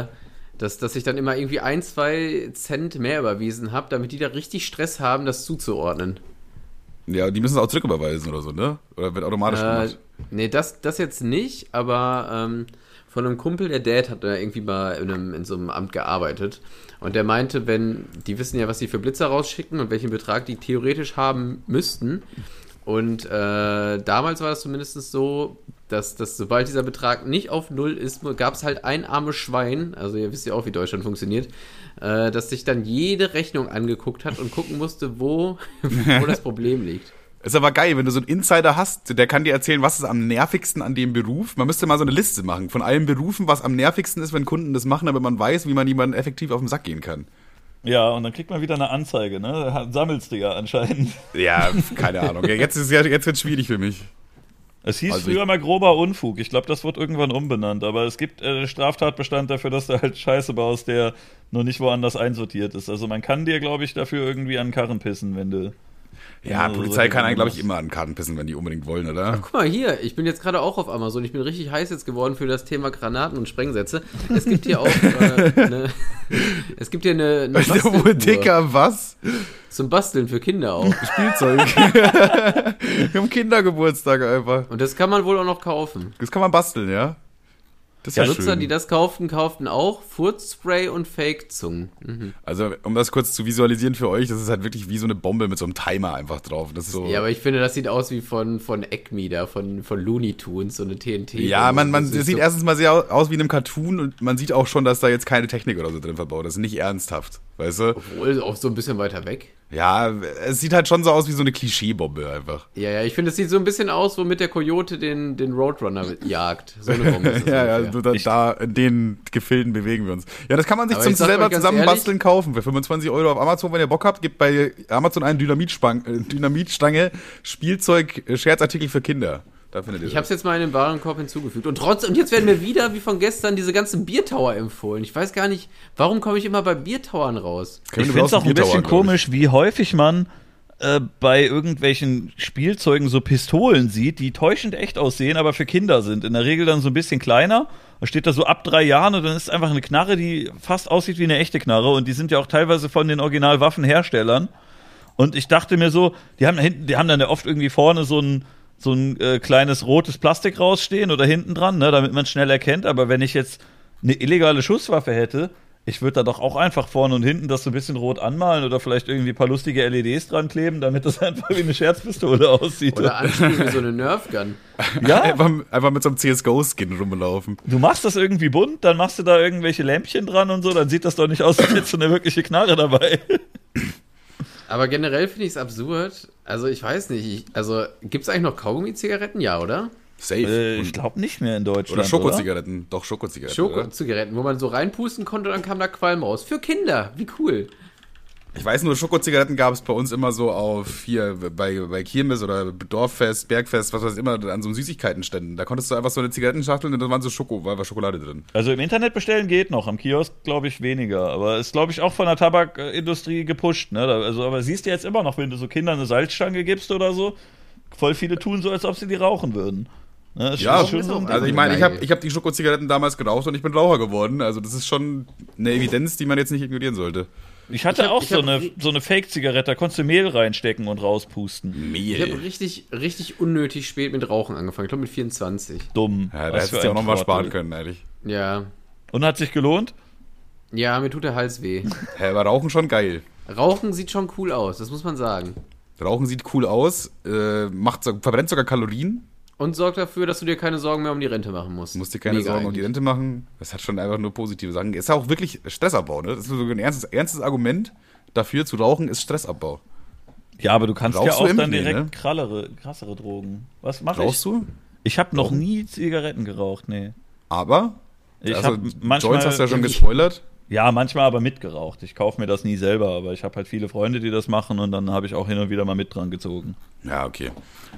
[SPEAKER 3] ich dann immer irgendwie 1-2 Cent mehr überwiesen habe, damit die da richtig Stress haben, das zuzuordnen.
[SPEAKER 1] Ja, die müssen es auch zurücküberweisen oder so, ne? Oder wird automatisch gemacht?
[SPEAKER 3] Nee, das jetzt nicht, aber von einem Kumpel, der Dad hat da irgendwie mal in so einem Amt gearbeitet und der meinte, die wissen ja, was die für Blitzer rausschicken und welchen Betrag die theoretisch haben müssten und damals war das zumindest so, dass sobald dieser Betrag nicht auf 0 ist, gab es halt ein armes Schwein, also ihr wisst ja auch, wie Deutschland funktioniert, dass sich dann jede Rechnung angeguckt hat und gucken musste, wo das Problem liegt.
[SPEAKER 1] Ist aber geil, wenn du so einen Insider hast, der kann dir erzählen, was ist am nervigsten an dem Beruf. Man müsste mal so eine Liste machen von allen Berufen, was am nervigsten ist, wenn Kunden das machen, damit man weiß, wie man jemanden effektiv auf den Sack gehen kann.
[SPEAKER 2] Ja, und dann kriegt man wieder eine Anzeige, ne? Sammelst du ja anscheinend.
[SPEAKER 1] Ja, keine Ahnung. Jetzt wird's schwierig für mich.
[SPEAKER 2] Es hieß früher mal grober Unfug. Ich glaube, das wird irgendwann umbenannt. Aber es gibt Straftatbestand dafür, dass du halt Scheiße baust, der noch nicht woanders einsortiert ist. Also man kann dir, glaube ich, dafür irgendwie an den Karren pissen, wenn du...
[SPEAKER 1] Ja, Polizei kann einen, glaube ich, immer an den Karten pissen, wenn die unbedingt wollen, oder?
[SPEAKER 3] Ach, guck mal hier, ich bin jetzt gerade auch auf Amazon. Ich bin richtig heiß jetzt geworden für das Thema Granaten und Sprengsätze. Es gibt hier auch eine
[SPEAKER 1] Basteln. Dicker, was?
[SPEAKER 3] Zum Basteln für Kinder auch.
[SPEAKER 1] Spielzeug. Im Kindergeburtstag einfach.
[SPEAKER 3] Und das kann man wohl auch noch kaufen.
[SPEAKER 1] Das kann man basteln, ja?
[SPEAKER 3] Das ist Nutzer, die das kauften auch Furzspray und Fake-Zungen. Mhm.
[SPEAKER 1] Also, um das kurz zu visualisieren für euch, das ist halt wirklich wie so eine Bombe mit so einem Timer einfach drauf. Das ist so.
[SPEAKER 3] Ja, aber ich finde, das sieht aus wie von Acme da, von Looney Tunes, so eine TNT.
[SPEAKER 1] Ja, das sieht so erstens mal sehr aus wie in einem Cartoon und man sieht auch schon, dass da jetzt keine Technik oder so drin verbaut ist. Nicht ernsthaft, weißt du?
[SPEAKER 3] Obwohl, auch so ein bisschen weiter weg.
[SPEAKER 1] Ja, es sieht halt schon so aus wie so eine Klischeebombe einfach.
[SPEAKER 3] Ja, ich finde, es sieht so ein bisschen aus, womit der Coyote den Roadrunner jagt. So eine Bombe ist das.
[SPEAKER 1] Da in den Gefilden bewegen wir uns. Ja, das kann man sich zum selber zusammenbasteln kaufen. Für 25 € auf Amazon, wenn ihr Bock habt, gebt bei Amazon einen Dynamitstange, Spielzeug, Scherzartikel für Kinder. Da findet ihr
[SPEAKER 3] ich habe es jetzt mal in den Warenkorb hinzugefügt. Und jetzt werden mir wieder, wie von gestern, diese ganzen Biertower empfohlen. Ich weiß gar nicht, warum komme ich immer bei Biertowern raus?
[SPEAKER 2] Ich finde es auch ein bisschen komisch, wie häufig man bei irgendwelchen Spielzeugen so Pistolen sieht, die täuschend echt aussehen, aber für Kinder sind. In der Regel dann so ein bisschen kleiner. Da steht da so ab 3 Jahren und dann ist es einfach eine Knarre, die fast aussieht wie eine echte Knarre. Und die sind ja auch teilweise von den Originalwaffenherstellern. Und ich dachte mir so, die haben dann ja oft irgendwie vorne so ein kleines rotes Plastik rausstehen oder hinten dran, ne, damit man es schnell erkennt. Aber wenn ich jetzt eine illegale Schusswaffe hätte, ich würde da doch auch einfach vorne und hinten das so ein bisschen rot anmalen oder vielleicht irgendwie ein paar lustige LEDs dran kleben, damit das einfach wie eine Scherzpistole aussieht.
[SPEAKER 3] Oder anspielen wie so eine Nerfgun.
[SPEAKER 1] Ja, einfach mit so einem CSGO-Skin rumlaufen.
[SPEAKER 2] Du machst das irgendwie bunt, dann machst du da irgendwelche Lämpchen dran und so, dann sieht das doch nicht aus, als hättest du eine wirkliche Knarre dabei.
[SPEAKER 3] Aber generell finde ich es absurd. Also ich weiß nicht. Gibt es eigentlich noch Kaugummi-Zigaretten? Ja, oder?
[SPEAKER 1] Safe.
[SPEAKER 2] Ich glaube nicht mehr in Deutschland.
[SPEAKER 1] Oder Schokozigaretten. Doch, Schokozigaretten.
[SPEAKER 3] Schokozigaretten, wo man so reinpusten konnte und dann kam da Qualm raus. Für Kinder. Wie cool.
[SPEAKER 1] Ich weiß nur, Schokozigaretten gab es bei uns immer so auf hier bei Kirmes oder Dorffest, Bergfest, was weiß ich immer, an so Süßigkeitenständen. Da konntest du einfach so eine Zigarettenschachtel und da waren so war Schokolade drin.
[SPEAKER 2] Also im Internet bestellen geht noch, am Kiosk glaube ich weniger. Aber ist glaube ich auch von der Tabakindustrie gepusht. Ne? Also, aber siehst du jetzt immer noch, wenn du so Kindern eine Salzstange gibst oder so, voll viele tun so, als ob sie die rauchen würden. Ne?
[SPEAKER 1] Ja, also ich meine, ich hab die Schokozigaretten damals geraucht und ich bin Raucher geworden. Also das ist schon eine Evidenz, die man jetzt nicht ignorieren sollte.
[SPEAKER 2] Ich hatte auch so eine Fake-Zigarette, da konntest du Mehl reinstecken und rauspusten.
[SPEAKER 3] Ich habe richtig unnötig spät mit Rauchen angefangen. Ich glaube mit 24.
[SPEAKER 2] Dumm.
[SPEAKER 1] Ja, da hättest du ja auch nochmal sparen können, ehrlich.
[SPEAKER 3] Ja.
[SPEAKER 2] Und hat sich gelohnt?
[SPEAKER 3] Ja, mir tut der Hals weh.
[SPEAKER 1] Aber Rauchen schon geil.
[SPEAKER 3] Rauchen sieht schon cool aus, das muss man sagen.
[SPEAKER 1] Rauchen sieht cool aus, verbrennt sogar Kalorien.
[SPEAKER 3] Und sorgt dafür, dass du dir keine Sorgen mehr um die Rente machen musst.
[SPEAKER 1] Du musst dir keine Sorgen um die Rente machen. Das hat schon einfach nur positive Sachen. Ist ja auch wirklich Stressabbau, ne? Das ist so ein ernstes Argument dafür, zu rauchen, ist Stressabbau.
[SPEAKER 2] Ja, aber du kannst ja auch dann direkt
[SPEAKER 1] ne?
[SPEAKER 2] krassere Drogen. Was mach ich?
[SPEAKER 1] Rauchst du?
[SPEAKER 2] Ich habe noch nie Zigaretten geraucht, nee.
[SPEAKER 1] Aber?
[SPEAKER 2] Manchmal,
[SPEAKER 1] Joints hast du ja schon gespoilert.
[SPEAKER 2] Ja, manchmal aber mitgeraucht. Ich kaufe mir das nie selber, aber ich habe halt viele Freunde, die das machen und dann habe ich auch hin und wieder mal mit dran gezogen.
[SPEAKER 1] Ja, okay.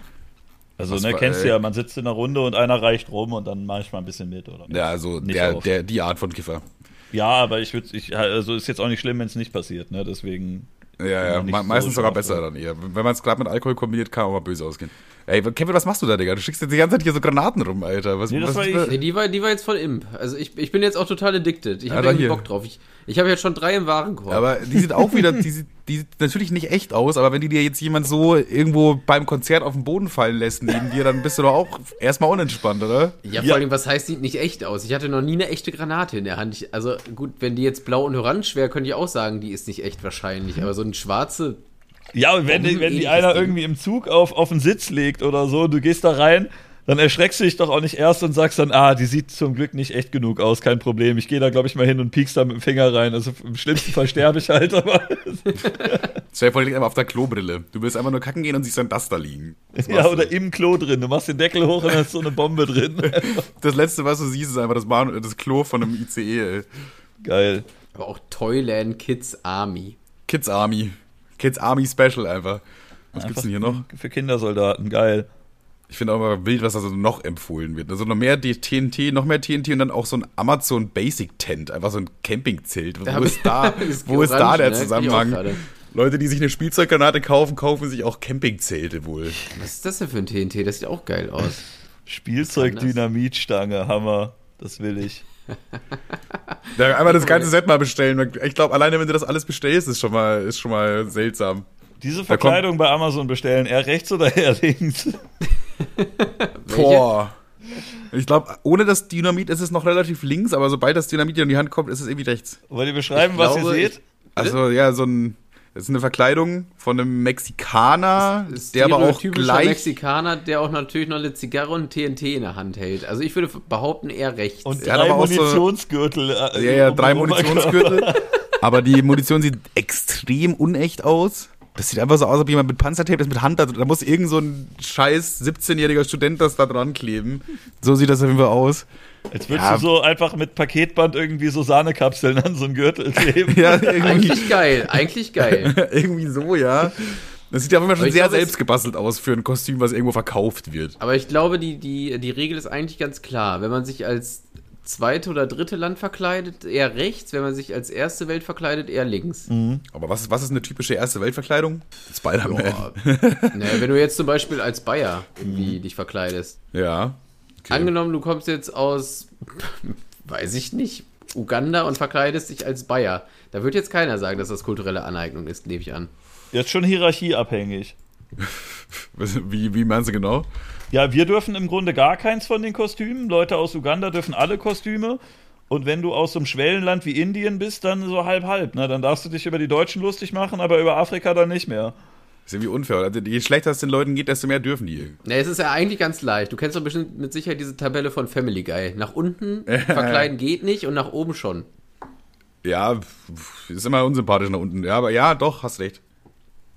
[SPEAKER 2] Also, kennst du ja, man sitzt in einer Runde und einer reicht rum und dann mache ich mal ein bisschen mit, oder?
[SPEAKER 1] Ja, also die Art von Kiffer.
[SPEAKER 2] Ja, aber also ist jetzt auch nicht schlimm, wenn es nicht passiert, ne? Deswegen.
[SPEAKER 1] Ja, meistens sogar besser dann eher. Wenn man es gerade mit Alkohol kombiniert, kann auch mal böse ausgehen. Ey, Kevin, was machst du da, Digga? Du schickst jetzt die ganze Zeit hier so Granaten rum, Alter.
[SPEAKER 3] Die war jetzt voll imp. Also ich bin jetzt auch total addicted. Ich habe irgendwie Bock drauf. Ich habe jetzt schon 3 im Warenkorb.
[SPEAKER 1] Aber die sieht auch wieder, die sieht natürlich nicht echt aus, aber wenn die dir jetzt jemand so irgendwo beim Konzert auf den Boden fallen lässt neben dir, dann bist du doch auch erstmal unentspannt, oder?
[SPEAKER 3] Ja, vor allem, was heißt, sieht nicht echt aus? Ich hatte noch nie eine echte Granate in der Hand. Also gut, wenn die jetzt blau und orange wäre, könnte ich auch sagen, die ist nicht echt wahrscheinlich. Aber so eine schwarze...
[SPEAKER 2] Ja, und wenn die einer irgendwie im Zug auf den Sitz legt oder so, du gehst da rein, dann erschreckst du dich doch auch nicht erst und sagst dann, die sieht zum Glück nicht echt genug aus, kein Problem. Ich gehe da, glaube ich, mal hin und piekst da mit dem Finger rein. Also im schlimmsten Fall sterbe ich halt, aber...
[SPEAKER 1] Stell dir vor, liegt einfach auf der Klobrille. Du willst einfach nur kacken gehen und siehst dann das da liegen.
[SPEAKER 2] Ja, oder im Klo drin. Du machst den Deckel hoch und dann ist so eine Bombe drin.
[SPEAKER 1] Das Letzte, was du siehst, ist einfach das Klo von einem ICE, ey.
[SPEAKER 2] Geil.
[SPEAKER 3] Aber auch Toyland Kids Army.
[SPEAKER 1] Kids Army Special einfach. Was gibt's denn hier noch?
[SPEAKER 2] Für Kindersoldaten, geil.
[SPEAKER 1] Ich finde auch immer wild, was da so noch empfohlen wird. Also noch mehr TNT und dann auch so ein Amazon Basic Tent, einfach so ein Campingzelt. Wo ist da der Zusammenhang? Leute, die sich eine Spielzeuggranate kaufen sich auch Campingzelte wohl.
[SPEAKER 3] Was ist das denn für ein TNT? Das sieht auch geil aus.
[SPEAKER 2] Spielzeug-Dynamitstange, Hammer. Das will ich.
[SPEAKER 1] Ja, einmal das ganze Set mal bestellen. Ich glaube, alleine wenn du das alles bestellst, ist schon mal seltsam.
[SPEAKER 2] Diese Verkleidung bei Amazon bestellen, eher rechts oder eher links?
[SPEAKER 1] Boah. Ich glaube, ohne das Dynamit ist es noch relativ links, aber sobald das Dynamit in die Hand kommt, ist es irgendwie rechts.
[SPEAKER 2] Wollt ihr beschreiben, was ihr seht?
[SPEAKER 1] Also, ja, das ist eine Verkleidung von einem Mexikaner, der aber auch gleich...
[SPEAKER 3] Mexikaner, der auch natürlich noch eine Zigarre und TNT in der Hand hält. Also ich würde behaupten, eher rechts.
[SPEAKER 2] Und 3 Munitionsgürtel.
[SPEAKER 1] Ja, 3 Munitionsgürtel. Aber die Munition sieht extrem unecht aus. Das sieht einfach so aus, als ob jemand mit Panzertape das mit Hand hat. Da muss irgend so ein scheiß 17-jähriger Student das da dran kleben. So sieht das auf jeden Fall aus.
[SPEAKER 2] Als würdest du so einfach mit Paketband irgendwie so Sahnekapseln an so einen Gürtel kleben.
[SPEAKER 1] Ja,
[SPEAKER 3] eigentlich geil.
[SPEAKER 1] Irgendwie so, ja. Das sieht ja immer schon sehr selbstgebastelt aus für ein Kostüm, was irgendwo verkauft wird.
[SPEAKER 3] Aber ich glaube, die Regel ist eigentlich ganz klar. Wenn man sich als zweite oder dritte Land verkleidet, eher rechts. Wenn man sich als erste Welt verkleidet, eher links.
[SPEAKER 1] Mhm. Aber was ist eine typische erste Weltverkleidung? Spider-Man.
[SPEAKER 3] Wenn du jetzt zum Beispiel als Bayer irgendwie dich verkleidest.
[SPEAKER 1] Ja. Okay.
[SPEAKER 3] Angenommen, du kommst jetzt aus, weiß ich nicht, Uganda und verkleidest dich als Bayer. Da wird jetzt keiner sagen, dass das kulturelle Aneignung ist, nehme ich an.
[SPEAKER 2] Jetzt schon hierarchieabhängig.
[SPEAKER 1] Wie meinst du genau?
[SPEAKER 2] Ja, wir dürfen im Grunde gar keins von den Kostümen. Leute aus Uganda dürfen alle Kostüme. Und wenn du aus so einem Schwellenland wie Indien bist, dann so halb-halb. Ne? Dann darfst du dich über die Deutschen lustig machen, aber über Afrika dann nicht mehr.
[SPEAKER 1] Das ist irgendwie unfair. Also, je schlechter es den Leuten geht, desto mehr dürfen die.
[SPEAKER 3] Ne, es ist ja eigentlich ganz leicht. Du kennst doch bestimmt mit Sicherheit diese Tabelle von Family Guy. Nach unten verkleiden geht nicht und nach oben schon.
[SPEAKER 1] Ja, ist immer unsympathisch nach unten. Ja, aber ja, doch, hast recht.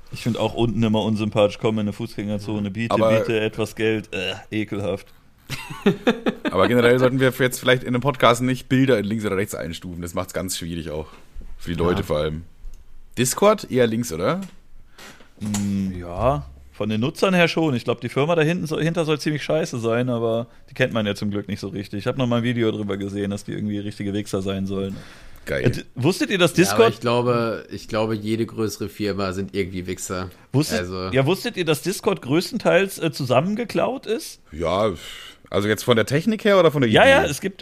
[SPEAKER 2] Ich finde auch unten immer unsympathisch, komm in eine Fußgängerzone, biete etwas Geld, ekelhaft.
[SPEAKER 1] Aber generell sollten wir jetzt vielleicht in einem Podcast nicht Bilder in links oder rechts einstufen, das macht es ganz schwierig auch. Für die Leute vor allem. Discord eher links, oder?
[SPEAKER 2] Ja, von den Nutzern her schon. Ich glaube, die Firma dahinter soll ziemlich scheiße sein, aber die kennt man ja zum Glück nicht so richtig. Ich habe noch mal ein Video drüber gesehen, dass die irgendwie richtige Wichser sein sollen.
[SPEAKER 1] Geil.
[SPEAKER 2] Wusstet ihr, dass Discord...
[SPEAKER 3] Ja, ich glaube, jede größere Firma sind irgendwie Wichser.
[SPEAKER 2] Wusstet ihr, dass Discord größtenteils zusammengeklaut ist?
[SPEAKER 1] Ja, also jetzt von der Technik her oder von der Idee?
[SPEAKER 2] Ja, es gibt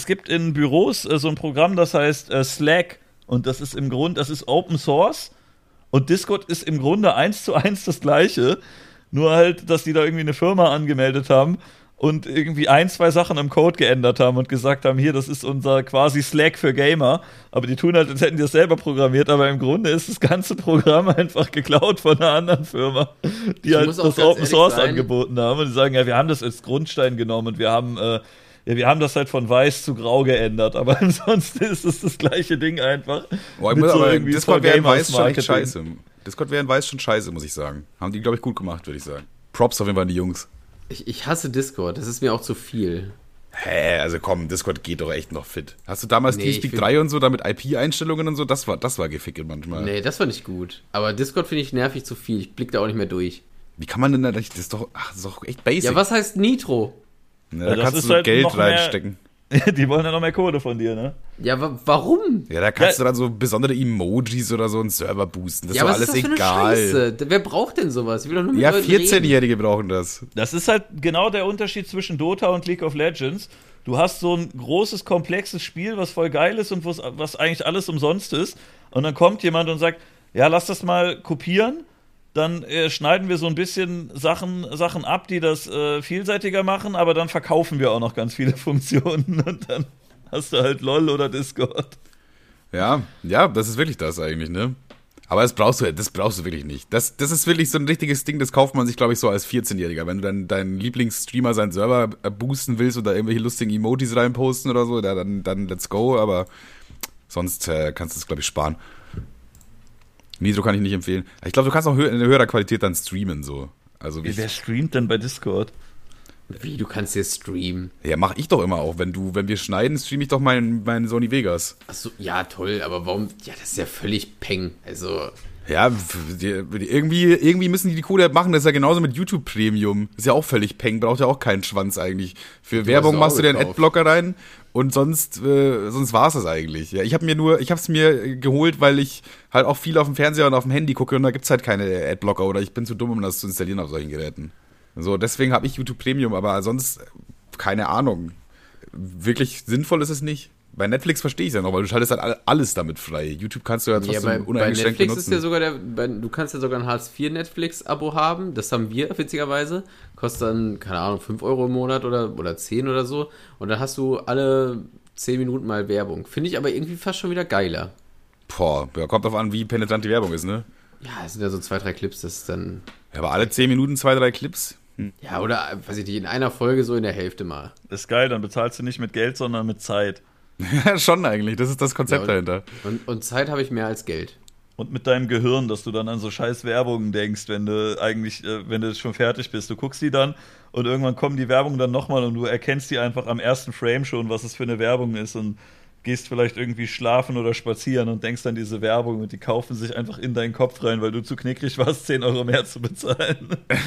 [SPEAKER 2] in Büros so ein Programm, das heißt Slack. Und das ist Open Source. Und Discord ist im Grunde 1:1 das Gleiche. Nur halt, dass die da irgendwie eine Firma angemeldet haben und irgendwie 2 Sachen im Code geändert haben und gesagt haben, hier, das ist unser quasi Slack für Gamer. Aber die tun halt, als hätten die das selber programmiert. Aber im Grunde ist das ganze Programm einfach geklaut von einer anderen Firma, die halt das Open Source angeboten haben. Und die sagen, ja, wir haben das als Grundstein genommen und wir haben das halt von weiß zu grau geändert, aber ansonsten ist es das gleiche Ding einfach.
[SPEAKER 1] Boah, aber Discord wäre in weiß schon echt scheiße. Discord wäre in weiß schon scheiße, muss ich sagen. Haben die, glaube ich, gut gemacht, würde ich sagen. Props auf jeden Fall an die Jungs.
[SPEAKER 3] Ich hasse Discord, das ist mir auch zu viel.
[SPEAKER 1] Hä, also komm, Discord geht doch echt noch fit. Hast du damals TeamSpeak 3 und so, da mit IP-Einstellungen und so, das war gefickelt manchmal.
[SPEAKER 3] Nee, das war nicht gut. Aber Discord finde ich nervig zu viel, ich blick da auch nicht mehr durch.
[SPEAKER 1] Wie kann man denn da, das ist doch echt basic.
[SPEAKER 3] Ja, was heißt Nitro?
[SPEAKER 1] Ja, da kannst du so halt Geld reinstecken.
[SPEAKER 2] Die wollen ja noch mehr Kohle von dir, ne?
[SPEAKER 3] Ja, warum?
[SPEAKER 1] Ja, da kannst du dann so besondere Emojis oder so einen Server boosten. Das ist doch alles egal.
[SPEAKER 3] Für eine Scheiße? Wer braucht denn sowas? Ich will doch nur mit
[SPEAKER 1] Leuten 14-Jährige brauchen das.
[SPEAKER 2] Das ist halt genau der Unterschied zwischen Dota und League of Legends. Du hast so ein großes, komplexes Spiel, was voll geil ist und was eigentlich alles umsonst ist. Und dann kommt jemand und sagt, ja, lass das mal kopieren. Dann schneiden wir so ein bisschen Sachen ab, die das vielseitiger machen, aber dann verkaufen wir auch noch ganz viele Funktionen und dann hast du halt LOL oder Discord.
[SPEAKER 1] Ja, das ist wirklich das eigentlich, ne? Aber das brauchst du wirklich nicht. Das ist wirklich so ein richtiges Ding, das kauft man sich, glaube ich, so als 14-Jähriger. Wenn du dann deinen Lieblingsstreamer seinen Server boosten willst oder irgendwelche lustigen Emojis reinposten oder so, dann let's go, aber sonst kannst du es, glaube ich, sparen. Nitro kann ich nicht empfehlen. Ich glaube, du kannst auch in höherer Qualität dann streamen, so. Also
[SPEAKER 2] wer streamt denn bei Discord?
[SPEAKER 3] Wie, du kannst hier streamen?
[SPEAKER 1] Ja, mach ich doch immer auch. Wenn wir schneiden, streame ich doch meinen Sony Vegas.
[SPEAKER 3] Achso, ja, toll, aber warum? Ja, das ist ja völlig Peng. Also.
[SPEAKER 1] Ja, irgendwie müssen die Kohle machen. Das ist ja genauso mit YouTube Premium. Ist ja auch völlig Peng, braucht ja auch keinen Schwanz eigentlich. Für Werbung machst du dir einen Adblocker rein und sonst war's das eigentlich. Ja, ich hab's mir geholt, weil ich halt auch viel auf dem Fernseher und auf dem Handy gucke und da gibt's halt keine Adblocker oder ich bin zu dumm, um das zu installieren auf solchen Geräten. So, deswegen habe ich YouTube Premium, aber sonst keine Ahnung. Wirklich sinnvoll ist es nicht. Bei Netflix verstehe ich es ja noch, weil du schaltest halt alles damit frei. YouTube kannst du ja trotzdem uneingeschränkt benutzen.
[SPEAKER 3] Ist ja sogar du kannst ja sogar ein Hartz-IV-Netflix-Abo haben. Das haben wir witzigerweise. Kostet dann, keine Ahnung, 5 Euro im Monat oder 10 oder so. Und dann hast du alle 10 Minuten mal Werbung. Finde ich aber irgendwie fast schon wieder geiler.
[SPEAKER 1] Boah, ja, kommt drauf an, wie penetrant die Werbung ist, ne?
[SPEAKER 3] Ja, es sind ja so 2, 3 Clips, das ist dann...
[SPEAKER 1] Ja, aber alle 10 Minuten 2, 3 Clips?
[SPEAKER 3] Ja, oder, weiß ich nicht, in einer Folge so in der Hälfte mal.
[SPEAKER 2] Das ist geil, dann bezahlst du nicht mit Geld, sondern mit Zeit.
[SPEAKER 1] Ja, schon eigentlich. Das ist das Konzept dahinter.
[SPEAKER 3] Und Zeit habe ich mehr als Geld.
[SPEAKER 2] Und mit deinem Gehirn, dass du dann an so scheiß Werbungen denkst, wenn du schon fertig bist. Du guckst die dann und irgendwann kommen die Werbungen dann nochmal und du erkennst die einfach am ersten Frame schon, was es für eine Werbung ist und gehst vielleicht irgendwie schlafen oder spazieren und denkst an diese Werbung und die kaufen sich einfach in deinen Kopf rein, weil du zu knickrig warst, 10 Euro mehr zu bezahlen.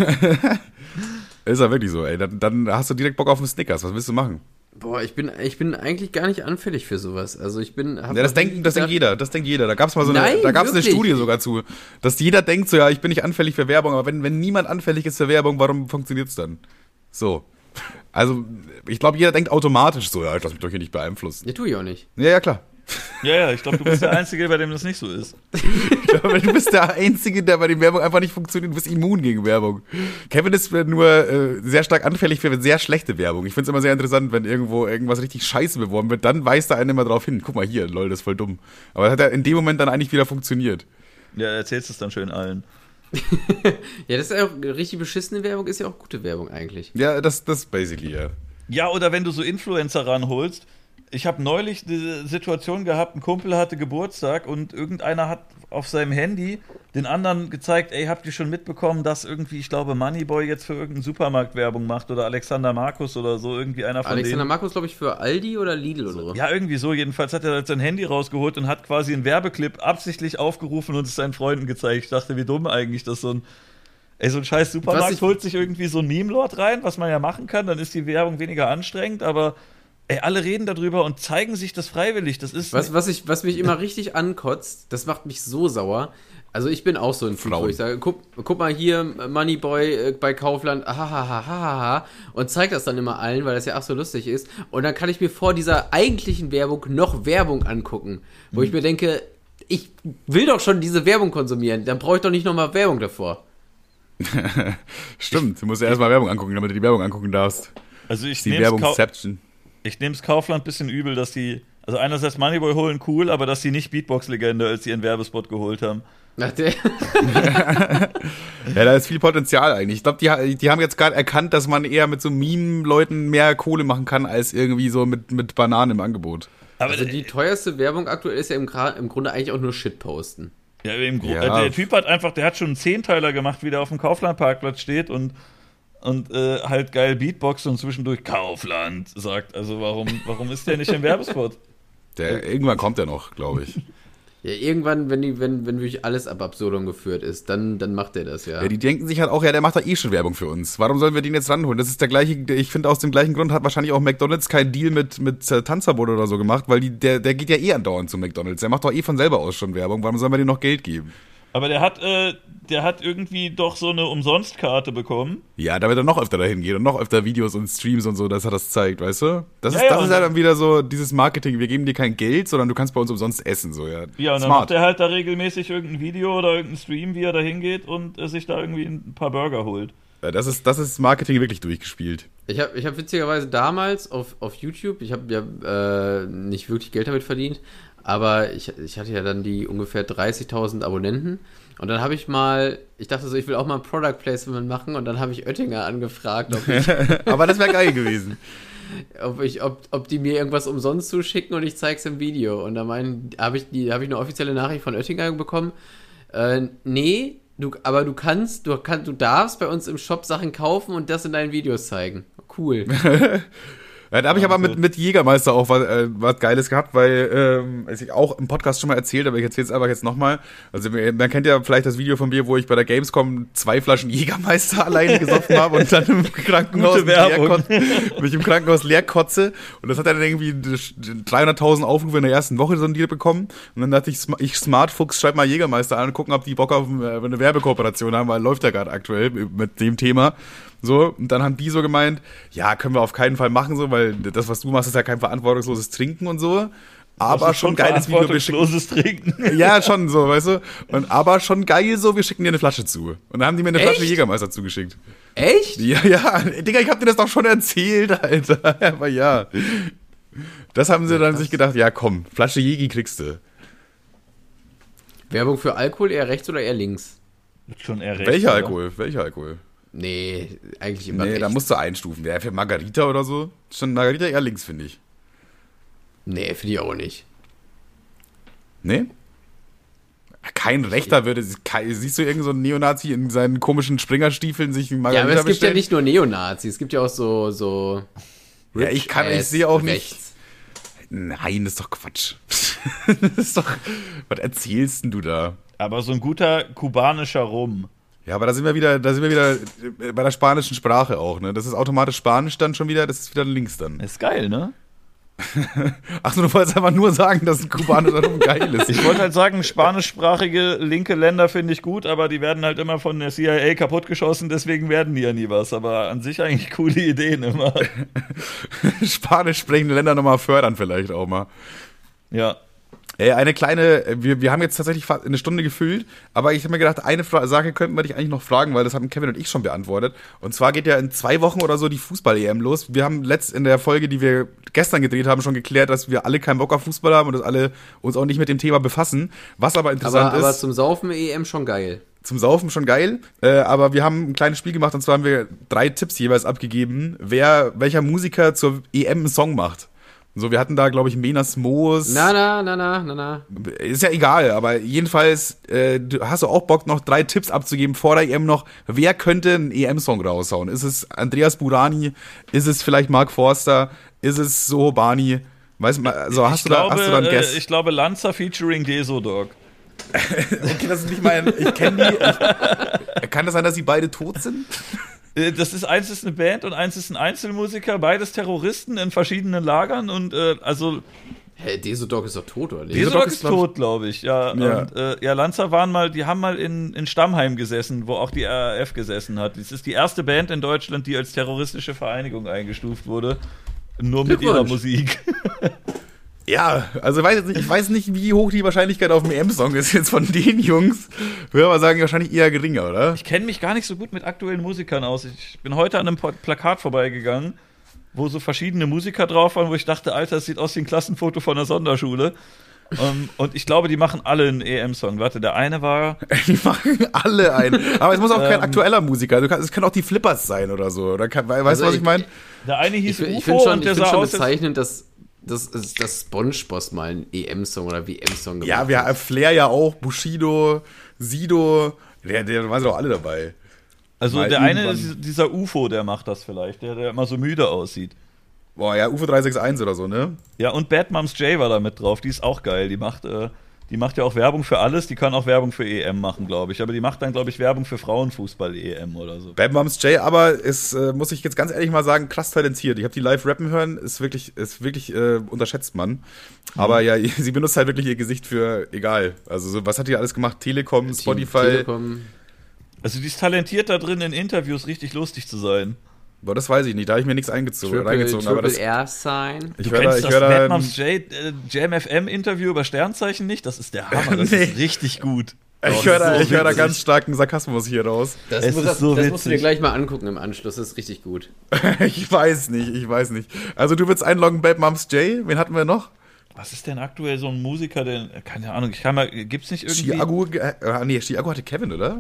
[SPEAKER 1] Ist ja wirklich so, ey. Dann hast du direkt Bock auf einen Snickers. Was willst du machen?
[SPEAKER 3] Boah, ich bin eigentlich gar nicht anfällig für sowas. Also ich bin...
[SPEAKER 1] Ja, das denkt jeder. Da gab's mal eine Studie sogar zu, dass jeder denkt so, ja, ich bin nicht anfällig für Werbung, aber wenn niemand anfällig ist für Werbung, warum funktioniert's dann? So. Also, ich glaube, jeder denkt automatisch so, ja, ich lass mich doch hier nicht beeinflussen.
[SPEAKER 3] Ja, tue ich auch nicht.
[SPEAKER 1] Ja, klar.
[SPEAKER 2] Ja, ich glaube, du bist der Einzige, bei dem das nicht so ist.
[SPEAKER 1] Ich glaube, du bist der Einzige, der bei den Werbung einfach nicht funktioniert. Du bist immun gegen Werbung. Kevin ist nur sehr stark anfällig für sehr schlechte Werbung. Ich finde es immer sehr interessant, wenn irgendwo irgendwas richtig scheiße beworben wird, dann weist der einen immer drauf hin. Guck mal hier, lol, das ist voll dumm. Aber das hat ja in dem Moment dann eigentlich wieder funktioniert.
[SPEAKER 2] Ja, erzählst es dann schön allen.
[SPEAKER 3] Ja, das ist ja auch richtig beschissene Werbung, ist ja auch gute Werbung eigentlich.
[SPEAKER 1] Ja, das basically, ja.
[SPEAKER 2] Ja, oder wenn du so Influencer ranholst. Ich habe neulich diese Situation gehabt, ein Kumpel hatte Geburtstag und irgendeiner hat auf seinem Handy den anderen gezeigt, ey, habt ihr schon mitbekommen, dass irgendwie, ich glaube, Moneyboy jetzt für irgendeinen Supermarkt Werbung macht oder Alexander Markus oder so, irgendwie einer von
[SPEAKER 3] Alexander
[SPEAKER 2] denen.
[SPEAKER 3] Markus, glaube ich, für Aldi oder Lidl oder so.
[SPEAKER 2] Ja, irgendwie so. Jedenfalls hat er halt sein Handy rausgeholt und hat quasi einen Werbeclip absichtlich aufgerufen und es seinen Freunden gezeigt. Ich dachte, wie dumm eigentlich, dass so ein scheiß Supermarkt holt sich irgendwie so ein Meme-Lord rein, was man ja machen kann, dann ist die Werbung weniger anstrengend, aber ey, alle reden darüber und zeigen sich das freiwillig. Das ist
[SPEAKER 3] was mich immer richtig ankotzt, das macht mich so sauer. Also ich bin auch so ein Typ, wo ich sage, guck mal hier, Moneyboy bei Kaufland, ha, und zeigt das dann immer allen, weil das ja auch so lustig ist. Und dann kann ich mir vor dieser eigentlichen Werbung noch Werbung angucken, wo ich mir denke, ich will doch schon diese Werbung konsumieren, dann brauche ich doch nicht nochmal Werbung davor.
[SPEAKER 1] Stimmt, du musst ja erstmal Werbung angucken, damit du die Werbung angucken darfst.
[SPEAKER 2] Also ich
[SPEAKER 1] nehme
[SPEAKER 2] es Kaufland ein bisschen übel, dass die, also einerseits Moneyboy holen cool, aber dass sie nicht Beatbox-Legende als ihren Werbespot geholt haben.
[SPEAKER 3] Ach, der.
[SPEAKER 1] Ja, da ist viel Potenzial eigentlich. Ich glaube, die haben jetzt gerade erkannt, dass man eher mit so Meme-Leuten mehr Kohle machen kann, als irgendwie so mit Bananen im Angebot.
[SPEAKER 3] Aber also die teuerste Werbung aktuell ist ja im Grunde eigentlich auch nur Shitposten.
[SPEAKER 2] Ja, der Typ der hat schon einen Zehnteiler gemacht, wie der auf dem Kaufland-Parkplatz steht und halt geil Beatbox und zwischendurch Kaufland sagt. Also warum ist der nicht im Werbespot?
[SPEAKER 1] Irgendwann kommt er noch, glaube ich.
[SPEAKER 3] Ja, irgendwann, wenn wirklich alles ab Absurdum geführt ist, dann macht er das, ja.
[SPEAKER 1] Ja, die denken sich halt auch, ja, der macht da eh schon Werbung für uns. Warum sollen wir den jetzt ranholen? Das ist der gleiche, ich finde aus dem gleichen Grund hat wahrscheinlich auch McDonald's keinen Deal mit Tanzverbot oder so gemacht, weil der geht ja eh andauernd zu McDonald's. Der macht doch eh von selber aus schon Werbung. Warum sollen wir dem noch Geld geben?
[SPEAKER 2] Aber der hat irgendwie doch so eine Umsonstkarte bekommen.
[SPEAKER 1] Ja, damit er noch öfter dahin geht und noch öfter Videos und Streams und so, dass er das zeigt, weißt du? Das ist ja dann wieder so dieses Marketing, wir geben dir kein Geld, sondern du kannst bei uns umsonst essen, so, ja.
[SPEAKER 2] Ja, und dann macht er halt da regelmäßig irgendein Video oder irgendein Stream, wie er da hingeht und sich da irgendwie ein paar Burger holt.
[SPEAKER 1] Ja, das ist Marketing wirklich durchgespielt.
[SPEAKER 3] Ich hab witzigerweise damals auf YouTube, ich habe ja nicht wirklich Geld damit verdient, aber ich hatte ja dann die ungefähr 30.000 Abonnenten und dann habe ich dachte so, ich will auch mal ein Product Placement machen und dann habe ich Oettinger angefragt, ob ich
[SPEAKER 1] aber das wäre geil gewesen.
[SPEAKER 3] ob die mir irgendwas umsonst zuschicken und ich zeig's im Video. Und da habe ich eine offizielle Nachricht von Oettinger bekommen, nee, du darfst bei uns im Shop Sachen kaufen und das in deinen Videos zeigen. Cool.
[SPEAKER 1] Ja, da habe ich aber mit Jägermeister auch was Geiles gehabt, weil ich auch im Podcast schon mal erzählt, aber ich erzähle es einfach jetzt nochmal. Also man kennt ja vielleicht das Video von mir, wo ich bei der Gamescom 2 Flaschen Jägermeister alleine gesoffen habe und dann im Krankenhaus mich im Krankenhaus leer kotze. Und das hat dann irgendwie 300.000 Aufrufe in der ersten Woche so ein Deal bekommen. Und dann dachte ich Smartfuchs, schreib mal Jägermeister an und gucken, ob die Bock auf eine Werbekooperation haben, weil läuft ja gerade aktuell mit dem Thema. So, und dann haben die so gemeint, ja, können wir auf keinen Fall machen, so, weil das, was du machst, ist ja kein verantwortungsloses Trinken und so. Aber schon geiles Video.
[SPEAKER 2] Verantwortungsloses Trinken.
[SPEAKER 1] Ja, schon so, weißt du. Aber schon geil so, wir schicken dir eine Flasche zu. Und dann haben die mir eine Flasche Jägermeister zugeschickt.
[SPEAKER 3] Echt?
[SPEAKER 1] Ja, Digga, ich hab dir das doch schon erzählt, Alter. Aber ja. Das haben sie dann sich gedacht, ja komm, Flasche Jägi kriegst du.
[SPEAKER 3] Werbung für Alkohol eher rechts oder eher links?
[SPEAKER 2] Schon eher rechts.
[SPEAKER 1] Welcher Alkohol?
[SPEAKER 3] Nee, eigentlich immer rechts.
[SPEAKER 1] Da musst du einstufen. Wer für Margarita oder so? Schon Margarita eher links, finde ich.
[SPEAKER 3] Nee, finde ich auch nicht.
[SPEAKER 1] Nee? Kein Rechter siehst du irgend so einen Neonazi in seinen komischen Springerstiefeln sich Margarita bestellen?
[SPEAKER 3] Ja, aber es gibt ja nicht nur Neonazis, es gibt ja auch so
[SPEAKER 1] ja, ich sehe auch rechts. Nicht. Nein, das ist doch Quatsch. Das ist doch, was erzählst denn du da?
[SPEAKER 2] Aber so ein guter kubanischer Rum.
[SPEAKER 1] Ja, aber da sind wir wieder bei der spanischen Sprache auch, ne? Das ist automatisch Spanisch dann schon wieder, das ist wieder links dann.
[SPEAKER 2] Ist geil, ne?
[SPEAKER 1] Ach so, du wolltest einfach nur sagen, dass ein kubanischer Rum geil ist.
[SPEAKER 2] Ich wollte halt sagen, spanischsprachige linke Länder finde ich gut, aber die werden halt immer von der CIA kaputtgeschossen, deswegen werden die ja nie was. Aber an sich eigentlich coole Ideen immer.
[SPEAKER 1] Spanisch sprechende Länder nochmal fördern vielleicht auch mal.
[SPEAKER 2] Ja.
[SPEAKER 1] Eine kleine, wir haben jetzt tatsächlich fast eine Stunde gefüllt, aber ich habe mir gedacht, eine Sache könnten wir dich eigentlich noch fragen, weil das haben Kevin und ich schon beantwortet. Und zwar geht ja in 2 Wochen oder so die Fußball-EM los. Wir haben in der Folge, die wir gestern gedreht haben, schon geklärt, dass wir alle keinen Bock auf Fußball haben und dass alle uns auch nicht mit dem Thema befassen. Was aber interessant ist.
[SPEAKER 3] Aber zum Saufen EM schon geil.
[SPEAKER 1] Zum Saufen schon geil, aber wir haben ein kleines Spiel gemacht und zwar haben wir 3 Tipps jeweils abgegeben, welcher Musiker zur EM einen Song macht. So, wir hatten da, glaube ich, Menas Moos.
[SPEAKER 3] Na.
[SPEAKER 1] Ist ja egal, aber jedenfalls hast du auch Bock, noch 3 Tipps abzugeben vor der EM noch. Wer könnte einen EM-Song raushauen? Ist es Andreas Burani? Ist es vielleicht Mark Forster? Ist es Soho Bani? Weißt du, also hast du da einen Guess?
[SPEAKER 2] Ich glaube Lanza featuring Desodog.
[SPEAKER 1] Okay, das ist nicht mein. Ich kenne die. Kann das sein, dass sie beide tot sind?
[SPEAKER 2] Eins ist eine Band und eins ist ein Einzelmusiker, beides Terroristen in verschiedenen Lagern und also.
[SPEAKER 3] Hey, Desodog ist doch tot, oder nicht?
[SPEAKER 2] Desodog ist tot, glaube ich, ja. Und Lanza die haben mal in Stammheim gesessen, wo auch die RAF gesessen hat. Das ist die erste Band in Deutschland, die als terroristische Vereinigung eingestuft wurde. Nur mit ihrer Musik.
[SPEAKER 1] Ja, also ich weiß nicht, wie hoch die Wahrscheinlichkeit auf dem EM-Song ist jetzt von den Jungs. Würde aber sagen, wahrscheinlich eher geringer, oder?
[SPEAKER 2] Ich kenne mich gar nicht so gut mit aktuellen Musikern aus. Ich bin heute an einem Plakat vorbeigegangen, wo so verschiedene Musiker drauf waren, wo ich dachte, Alter, das sieht aus wie ein Klassenfoto von der Sonderschule. Und ich glaube, die machen alle einen EM-Song. Warte, der eine war...
[SPEAKER 1] Die machen alle einen. Aber es muss auch kein aktueller Musiker. Es können auch die Flippers sein oder so. Weißt du, was ich meine?
[SPEAKER 2] Der eine hieß UFO
[SPEAKER 3] ich find schon,
[SPEAKER 2] und der sah aus...
[SPEAKER 3] bezeichnend, dass SpongeBob mal einen EM-Song oder WM-Song gemacht hat.
[SPEAKER 1] Ja, wir haben Flair ja auch, Bushido, Sido, der waren doch alle dabei.
[SPEAKER 2] Also der eine ist dieser UFO, der macht das vielleicht, der immer so müde aussieht.
[SPEAKER 1] Boah, ja, UFO 361 oder so, ne?
[SPEAKER 2] Ja, und Bad Moms J war da mit drauf, die ist auch geil, die macht ja auch Werbung für alles, die kann auch Werbung für EM machen, glaube ich, aber die macht dann, glaube ich, Werbung für Frauenfußball-EM oder so.
[SPEAKER 1] Bad Moms J, aber ist, muss ich jetzt ganz ehrlich mal sagen, krass talentiert. Ich habe die live rappen hören, ist wirklich unterschätzt, man. Aber ja, sie benutzt halt wirklich ihr Gesicht für egal. Also so, was hat die alles gemacht? Telekom, Spotify.
[SPEAKER 3] Telekom.
[SPEAKER 2] Also die ist talentiert da drin, in Interviews richtig lustig zu sein.
[SPEAKER 1] Boah, das weiß ich nicht, da habe ich mir nichts reingezogen.
[SPEAKER 3] Triple R-Sign.
[SPEAKER 2] Du kennst das Bad Moms J Jam FM Interview über Sternzeichen nicht? Das ist der Hammer, das ist richtig gut.
[SPEAKER 1] Ich höre da ganz starken Sarkasmus hier raus.
[SPEAKER 3] Das musst du dir gleich mal angucken im Anschluss, das ist richtig gut.
[SPEAKER 1] Ich weiß nicht. Also du willst einloggen, Bad Moms J, wen hatten wir noch?
[SPEAKER 2] Was ist denn aktuell so ein Musiker, der, keine Ahnung, gibt's nicht irgendwie...
[SPEAKER 1] Chiago hatte Kevin, oder?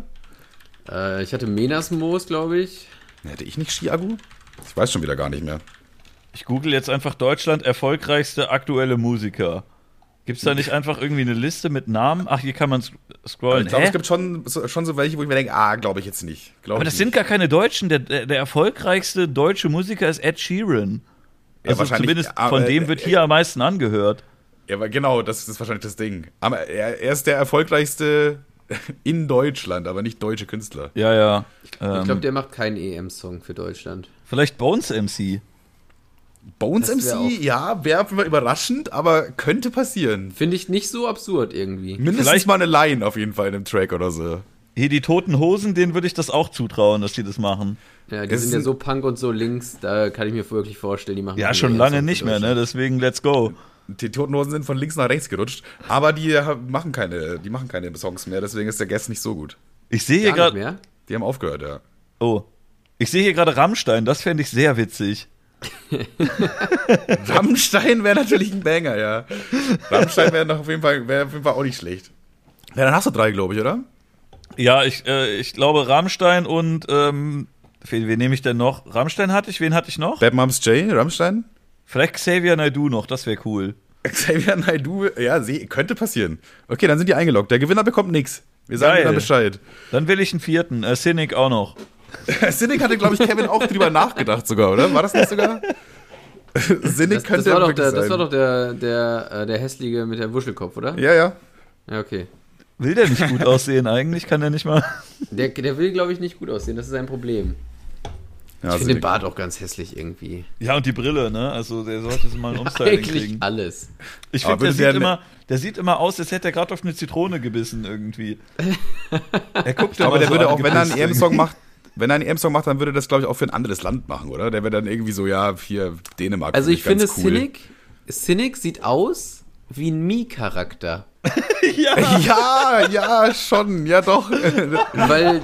[SPEAKER 3] Ich hatte Menas Moos, glaube ich.
[SPEAKER 1] Hatte ich nicht Chiago? Ich weiß schon wieder gar nicht mehr.
[SPEAKER 2] Ich google jetzt einfach Deutschland erfolgreichste aktuelle Musiker. Gibt's da nicht einfach irgendwie eine Liste mit Namen? Ach, hier kann man scrollen.
[SPEAKER 1] Ich glaube, es gibt schon so welche, wo ich mir denke, glaube ich jetzt nicht.
[SPEAKER 2] Aber das sind gar keine Deutschen. Der erfolgreichste deutsche Musiker ist Ed Sheeran. Also ja, zumindest von dem wird hier am meisten angehört.
[SPEAKER 1] Ja, aber genau, das ist wahrscheinlich das Ding. Aber er ist der erfolgreichste in Deutschland, aber nicht deutsche Künstler.
[SPEAKER 2] Ja.
[SPEAKER 3] Ich glaube, der macht keinen EM-Song für Deutschland.
[SPEAKER 2] Vielleicht Bones MC.
[SPEAKER 1] Bones MC, ja, wäre überraschend, aber könnte passieren.
[SPEAKER 3] Finde ich nicht so absurd irgendwie.
[SPEAKER 1] Mindestens vielleicht mal eine Line auf jeden Fall in einem Track oder so.
[SPEAKER 2] Hier, die Toten Hosen, denen würde ich das auch zutrauen, dass die das machen.
[SPEAKER 3] Ja, die sind ja so Punk und so links, da kann ich mir wirklich vorstellen, die machen...
[SPEAKER 2] Ja, schon lange nicht mehr, ne? Deswegen let's go.
[SPEAKER 1] Die Toten Hosen sind von links nach rechts gerutscht, aber die machen keine Songs mehr, deswegen ist der Guest nicht so gut.
[SPEAKER 2] Ich sehe hier gerade...
[SPEAKER 1] Die haben aufgehört, ja.
[SPEAKER 2] Oh. Ich sehe hier gerade Rammstein, das fände ich sehr witzig.
[SPEAKER 1] Rammstein wäre natürlich ein Banger, ja. Rammstein wäre auf jeden Fall auch nicht schlecht. Ja, dann hast du 3, glaube ich, oder?
[SPEAKER 2] Ja, ich glaube Rammstein und wen nehme ich denn noch? Rammstein hatte ich, wen hatte ich noch?
[SPEAKER 1] Bad Moms J, Rammstein?
[SPEAKER 2] Vielleicht Xavier Naidoo noch, das wäre cool.
[SPEAKER 1] Xavier Naidoo, ja, könnte passieren. Okay, dann sind die eingeloggt. Der Gewinner bekommt nichts. Wir sagen dir dann Bescheid.
[SPEAKER 2] Dann will ich einen 4. Cynic auch noch.
[SPEAKER 1] Cynic hatte, glaube ich, Kevin auch drüber nachgedacht sogar, oder? War das nicht sogar? Cynic könnte
[SPEAKER 3] das war
[SPEAKER 1] wirklich sein.
[SPEAKER 3] Das war doch der Hässliche mit dem Wuschelkopf, oder?
[SPEAKER 1] Ja.
[SPEAKER 3] Ja, okay.
[SPEAKER 2] Will der nicht gut aussehen eigentlich? Kann der nicht mal...
[SPEAKER 3] Der will, glaube ich, nicht gut aussehen. Das ist ein Problem. Ja, ich finde den Bart auch ganz hässlich irgendwie.
[SPEAKER 2] Ja, und die Brille, ne? Also der sollte mal ein Umstyling kriegen.
[SPEAKER 3] Eigentlich alles.
[SPEAKER 2] Ich finde, der sieht immer aus, als hätte er gerade auf eine Zitrone gebissen irgendwie.
[SPEAKER 1] Er guckt aber der würde auch, wenn er einen EM-Song macht, dann würde das, glaube ich, auch für ein anderes Land machen, oder? Der wäre dann irgendwie so, ja, hier Dänemark.
[SPEAKER 3] Also ich finde, cool. Cynic sieht aus wie ein Mii-Charakter.
[SPEAKER 1] Ja, schon, ja doch.
[SPEAKER 3] Weil...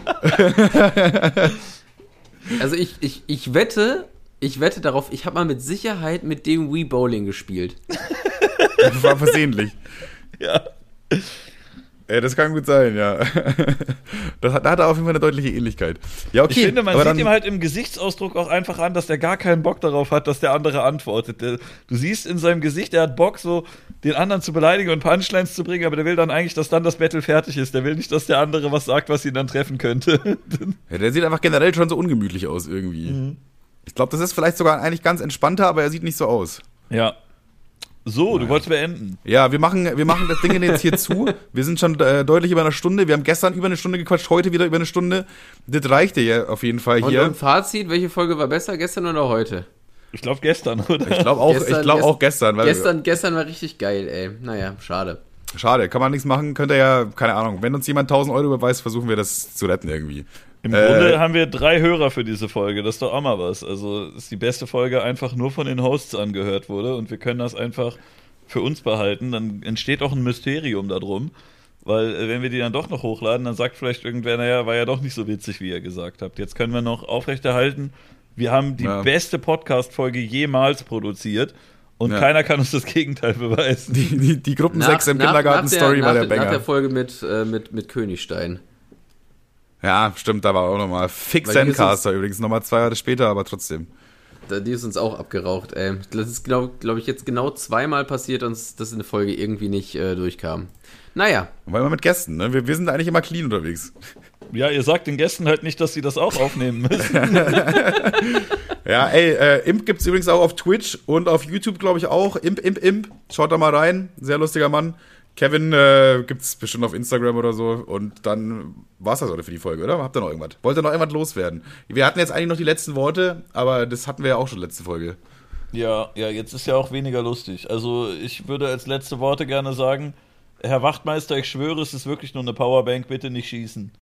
[SPEAKER 3] Also ich wette darauf, ich habe mal mit Sicherheit mit dem Wii Bowling gespielt.
[SPEAKER 1] Das war versehentlich.
[SPEAKER 2] Ja.
[SPEAKER 1] Das kann gut sein, ja. Da hat er auf jeden Fall eine deutliche Ähnlichkeit. Ja, okay.
[SPEAKER 2] Ich finde, man sieht ihm halt im Gesichtsausdruck auch einfach an, dass der gar keinen Bock darauf hat, dass der andere antwortet. Du siehst in seinem Gesicht, er hat Bock, so den anderen zu beleidigen und Punchlines zu bringen, aber der will dann eigentlich, dass dann das Battle fertig ist. Der will nicht, dass der andere was sagt, was ihn dann treffen könnte.
[SPEAKER 1] Ja, der sieht einfach generell schon so ungemütlich aus irgendwie. Mhm. Ich glaube, das ist vielleicht sogar eigentlich ganz entspannter, aber er sieht nicht so aus.
[SPEAKER 2] Ja. So, du wolltest beenden.
[SPEAKER 1] Ja, wir machen das Ding jetzt hier zu. Wir sind schon deutlich über eine Stunde. Wir haben gestern über eine Stunde gequatscht, heute wieder über eine Stunde. Das reichte ja auf jeden Fall hier.
[SPEAKER 3] Und Fazit, welche Folge war besser, gestern oder heute?
[SPEAKER 2] Ich glaube gestern, oder?
[SPEAKER 1] Ich glaube auch gestern. Weil
[SPEAKER 3] gestern war richtig geil, ey. Naja, schade.
[SPEAKER 1] Schade, kann man nichts machen. Könnte ja, keine Ahnung, wenn uns jemand 1.000 Euro überweist, versuchen wir das zu retten irgendwie.
[SPEAKER 2] Im Grunde haben wir 3 Hörer für diese Folge, das ist doch auch mal was. Also ist die beste Folge einfach nur von den Hosts angehört wurde und wir können das einfach für uns behalten. Dann entsteht auch ein Mysterium darum, weil wenn wir die dann doch noch hochladen, dann sagt vielleicht irgendwer, naja, war ja doch nicht so witzig, wie ihr gesagt habt. Jetzt können wir noch aufrechterhalten, wir haben die beste Podcast-Folge jemals produziert. Und keiner kann uns das Gegenteil beweisen.
[SPEAKER 1] Die Gruppensex im Kindergarten-Story war der Banger.
[SPEAKER 3] Nach der Folge mit Königstein.
[SPEAKER 1] Ja, stimmt, da war auch nochmal Fix Zencaster übrigens, nochmal 2 Jahre später, aber trotzdem.
[SPEAKER 3] Die ist uns auch abgeraucht, ey. Das ist, glaub ich, jetzt genau 2-mal passiert, dass eine Folge irgendwie nicht durchkam. Naja.
[SPEAKER 1] Weil wir mit Gästen, ne? Wir sind eigentlich immer clean unterwegs.
[SPEAKER 2] Ja, ihr sagt den Gästen halt nicht, dass sie das auch aufnehmen müssen.
[SPEAKER 1] Ja, Imp gibt's übrigens auch auf Twitch und auf YouTube, glaube ich, auch. Imp. Schaut da mal rein. Sehr lustiger Mann. Kevin gibt's bestimmt auf Instagram oder so. Und dann war's das heute für die Folge, oder? Habt ihr noch irgendwas? Wollt ihr noch irgendwas loswerden? Wir hatten jetzt eigentlich noch die letzten Worte, aber das hatten wir ja auch schon letzte Folge.
[SPEAKER 2] Ja, jetzt ist ja auch weniger lustig. Also ich würde als letzte Worte gerne sagen, Herr Wachtmeister, ich schwöre, es ist wirklich nur eine Powerbank, bitte nicht schießen.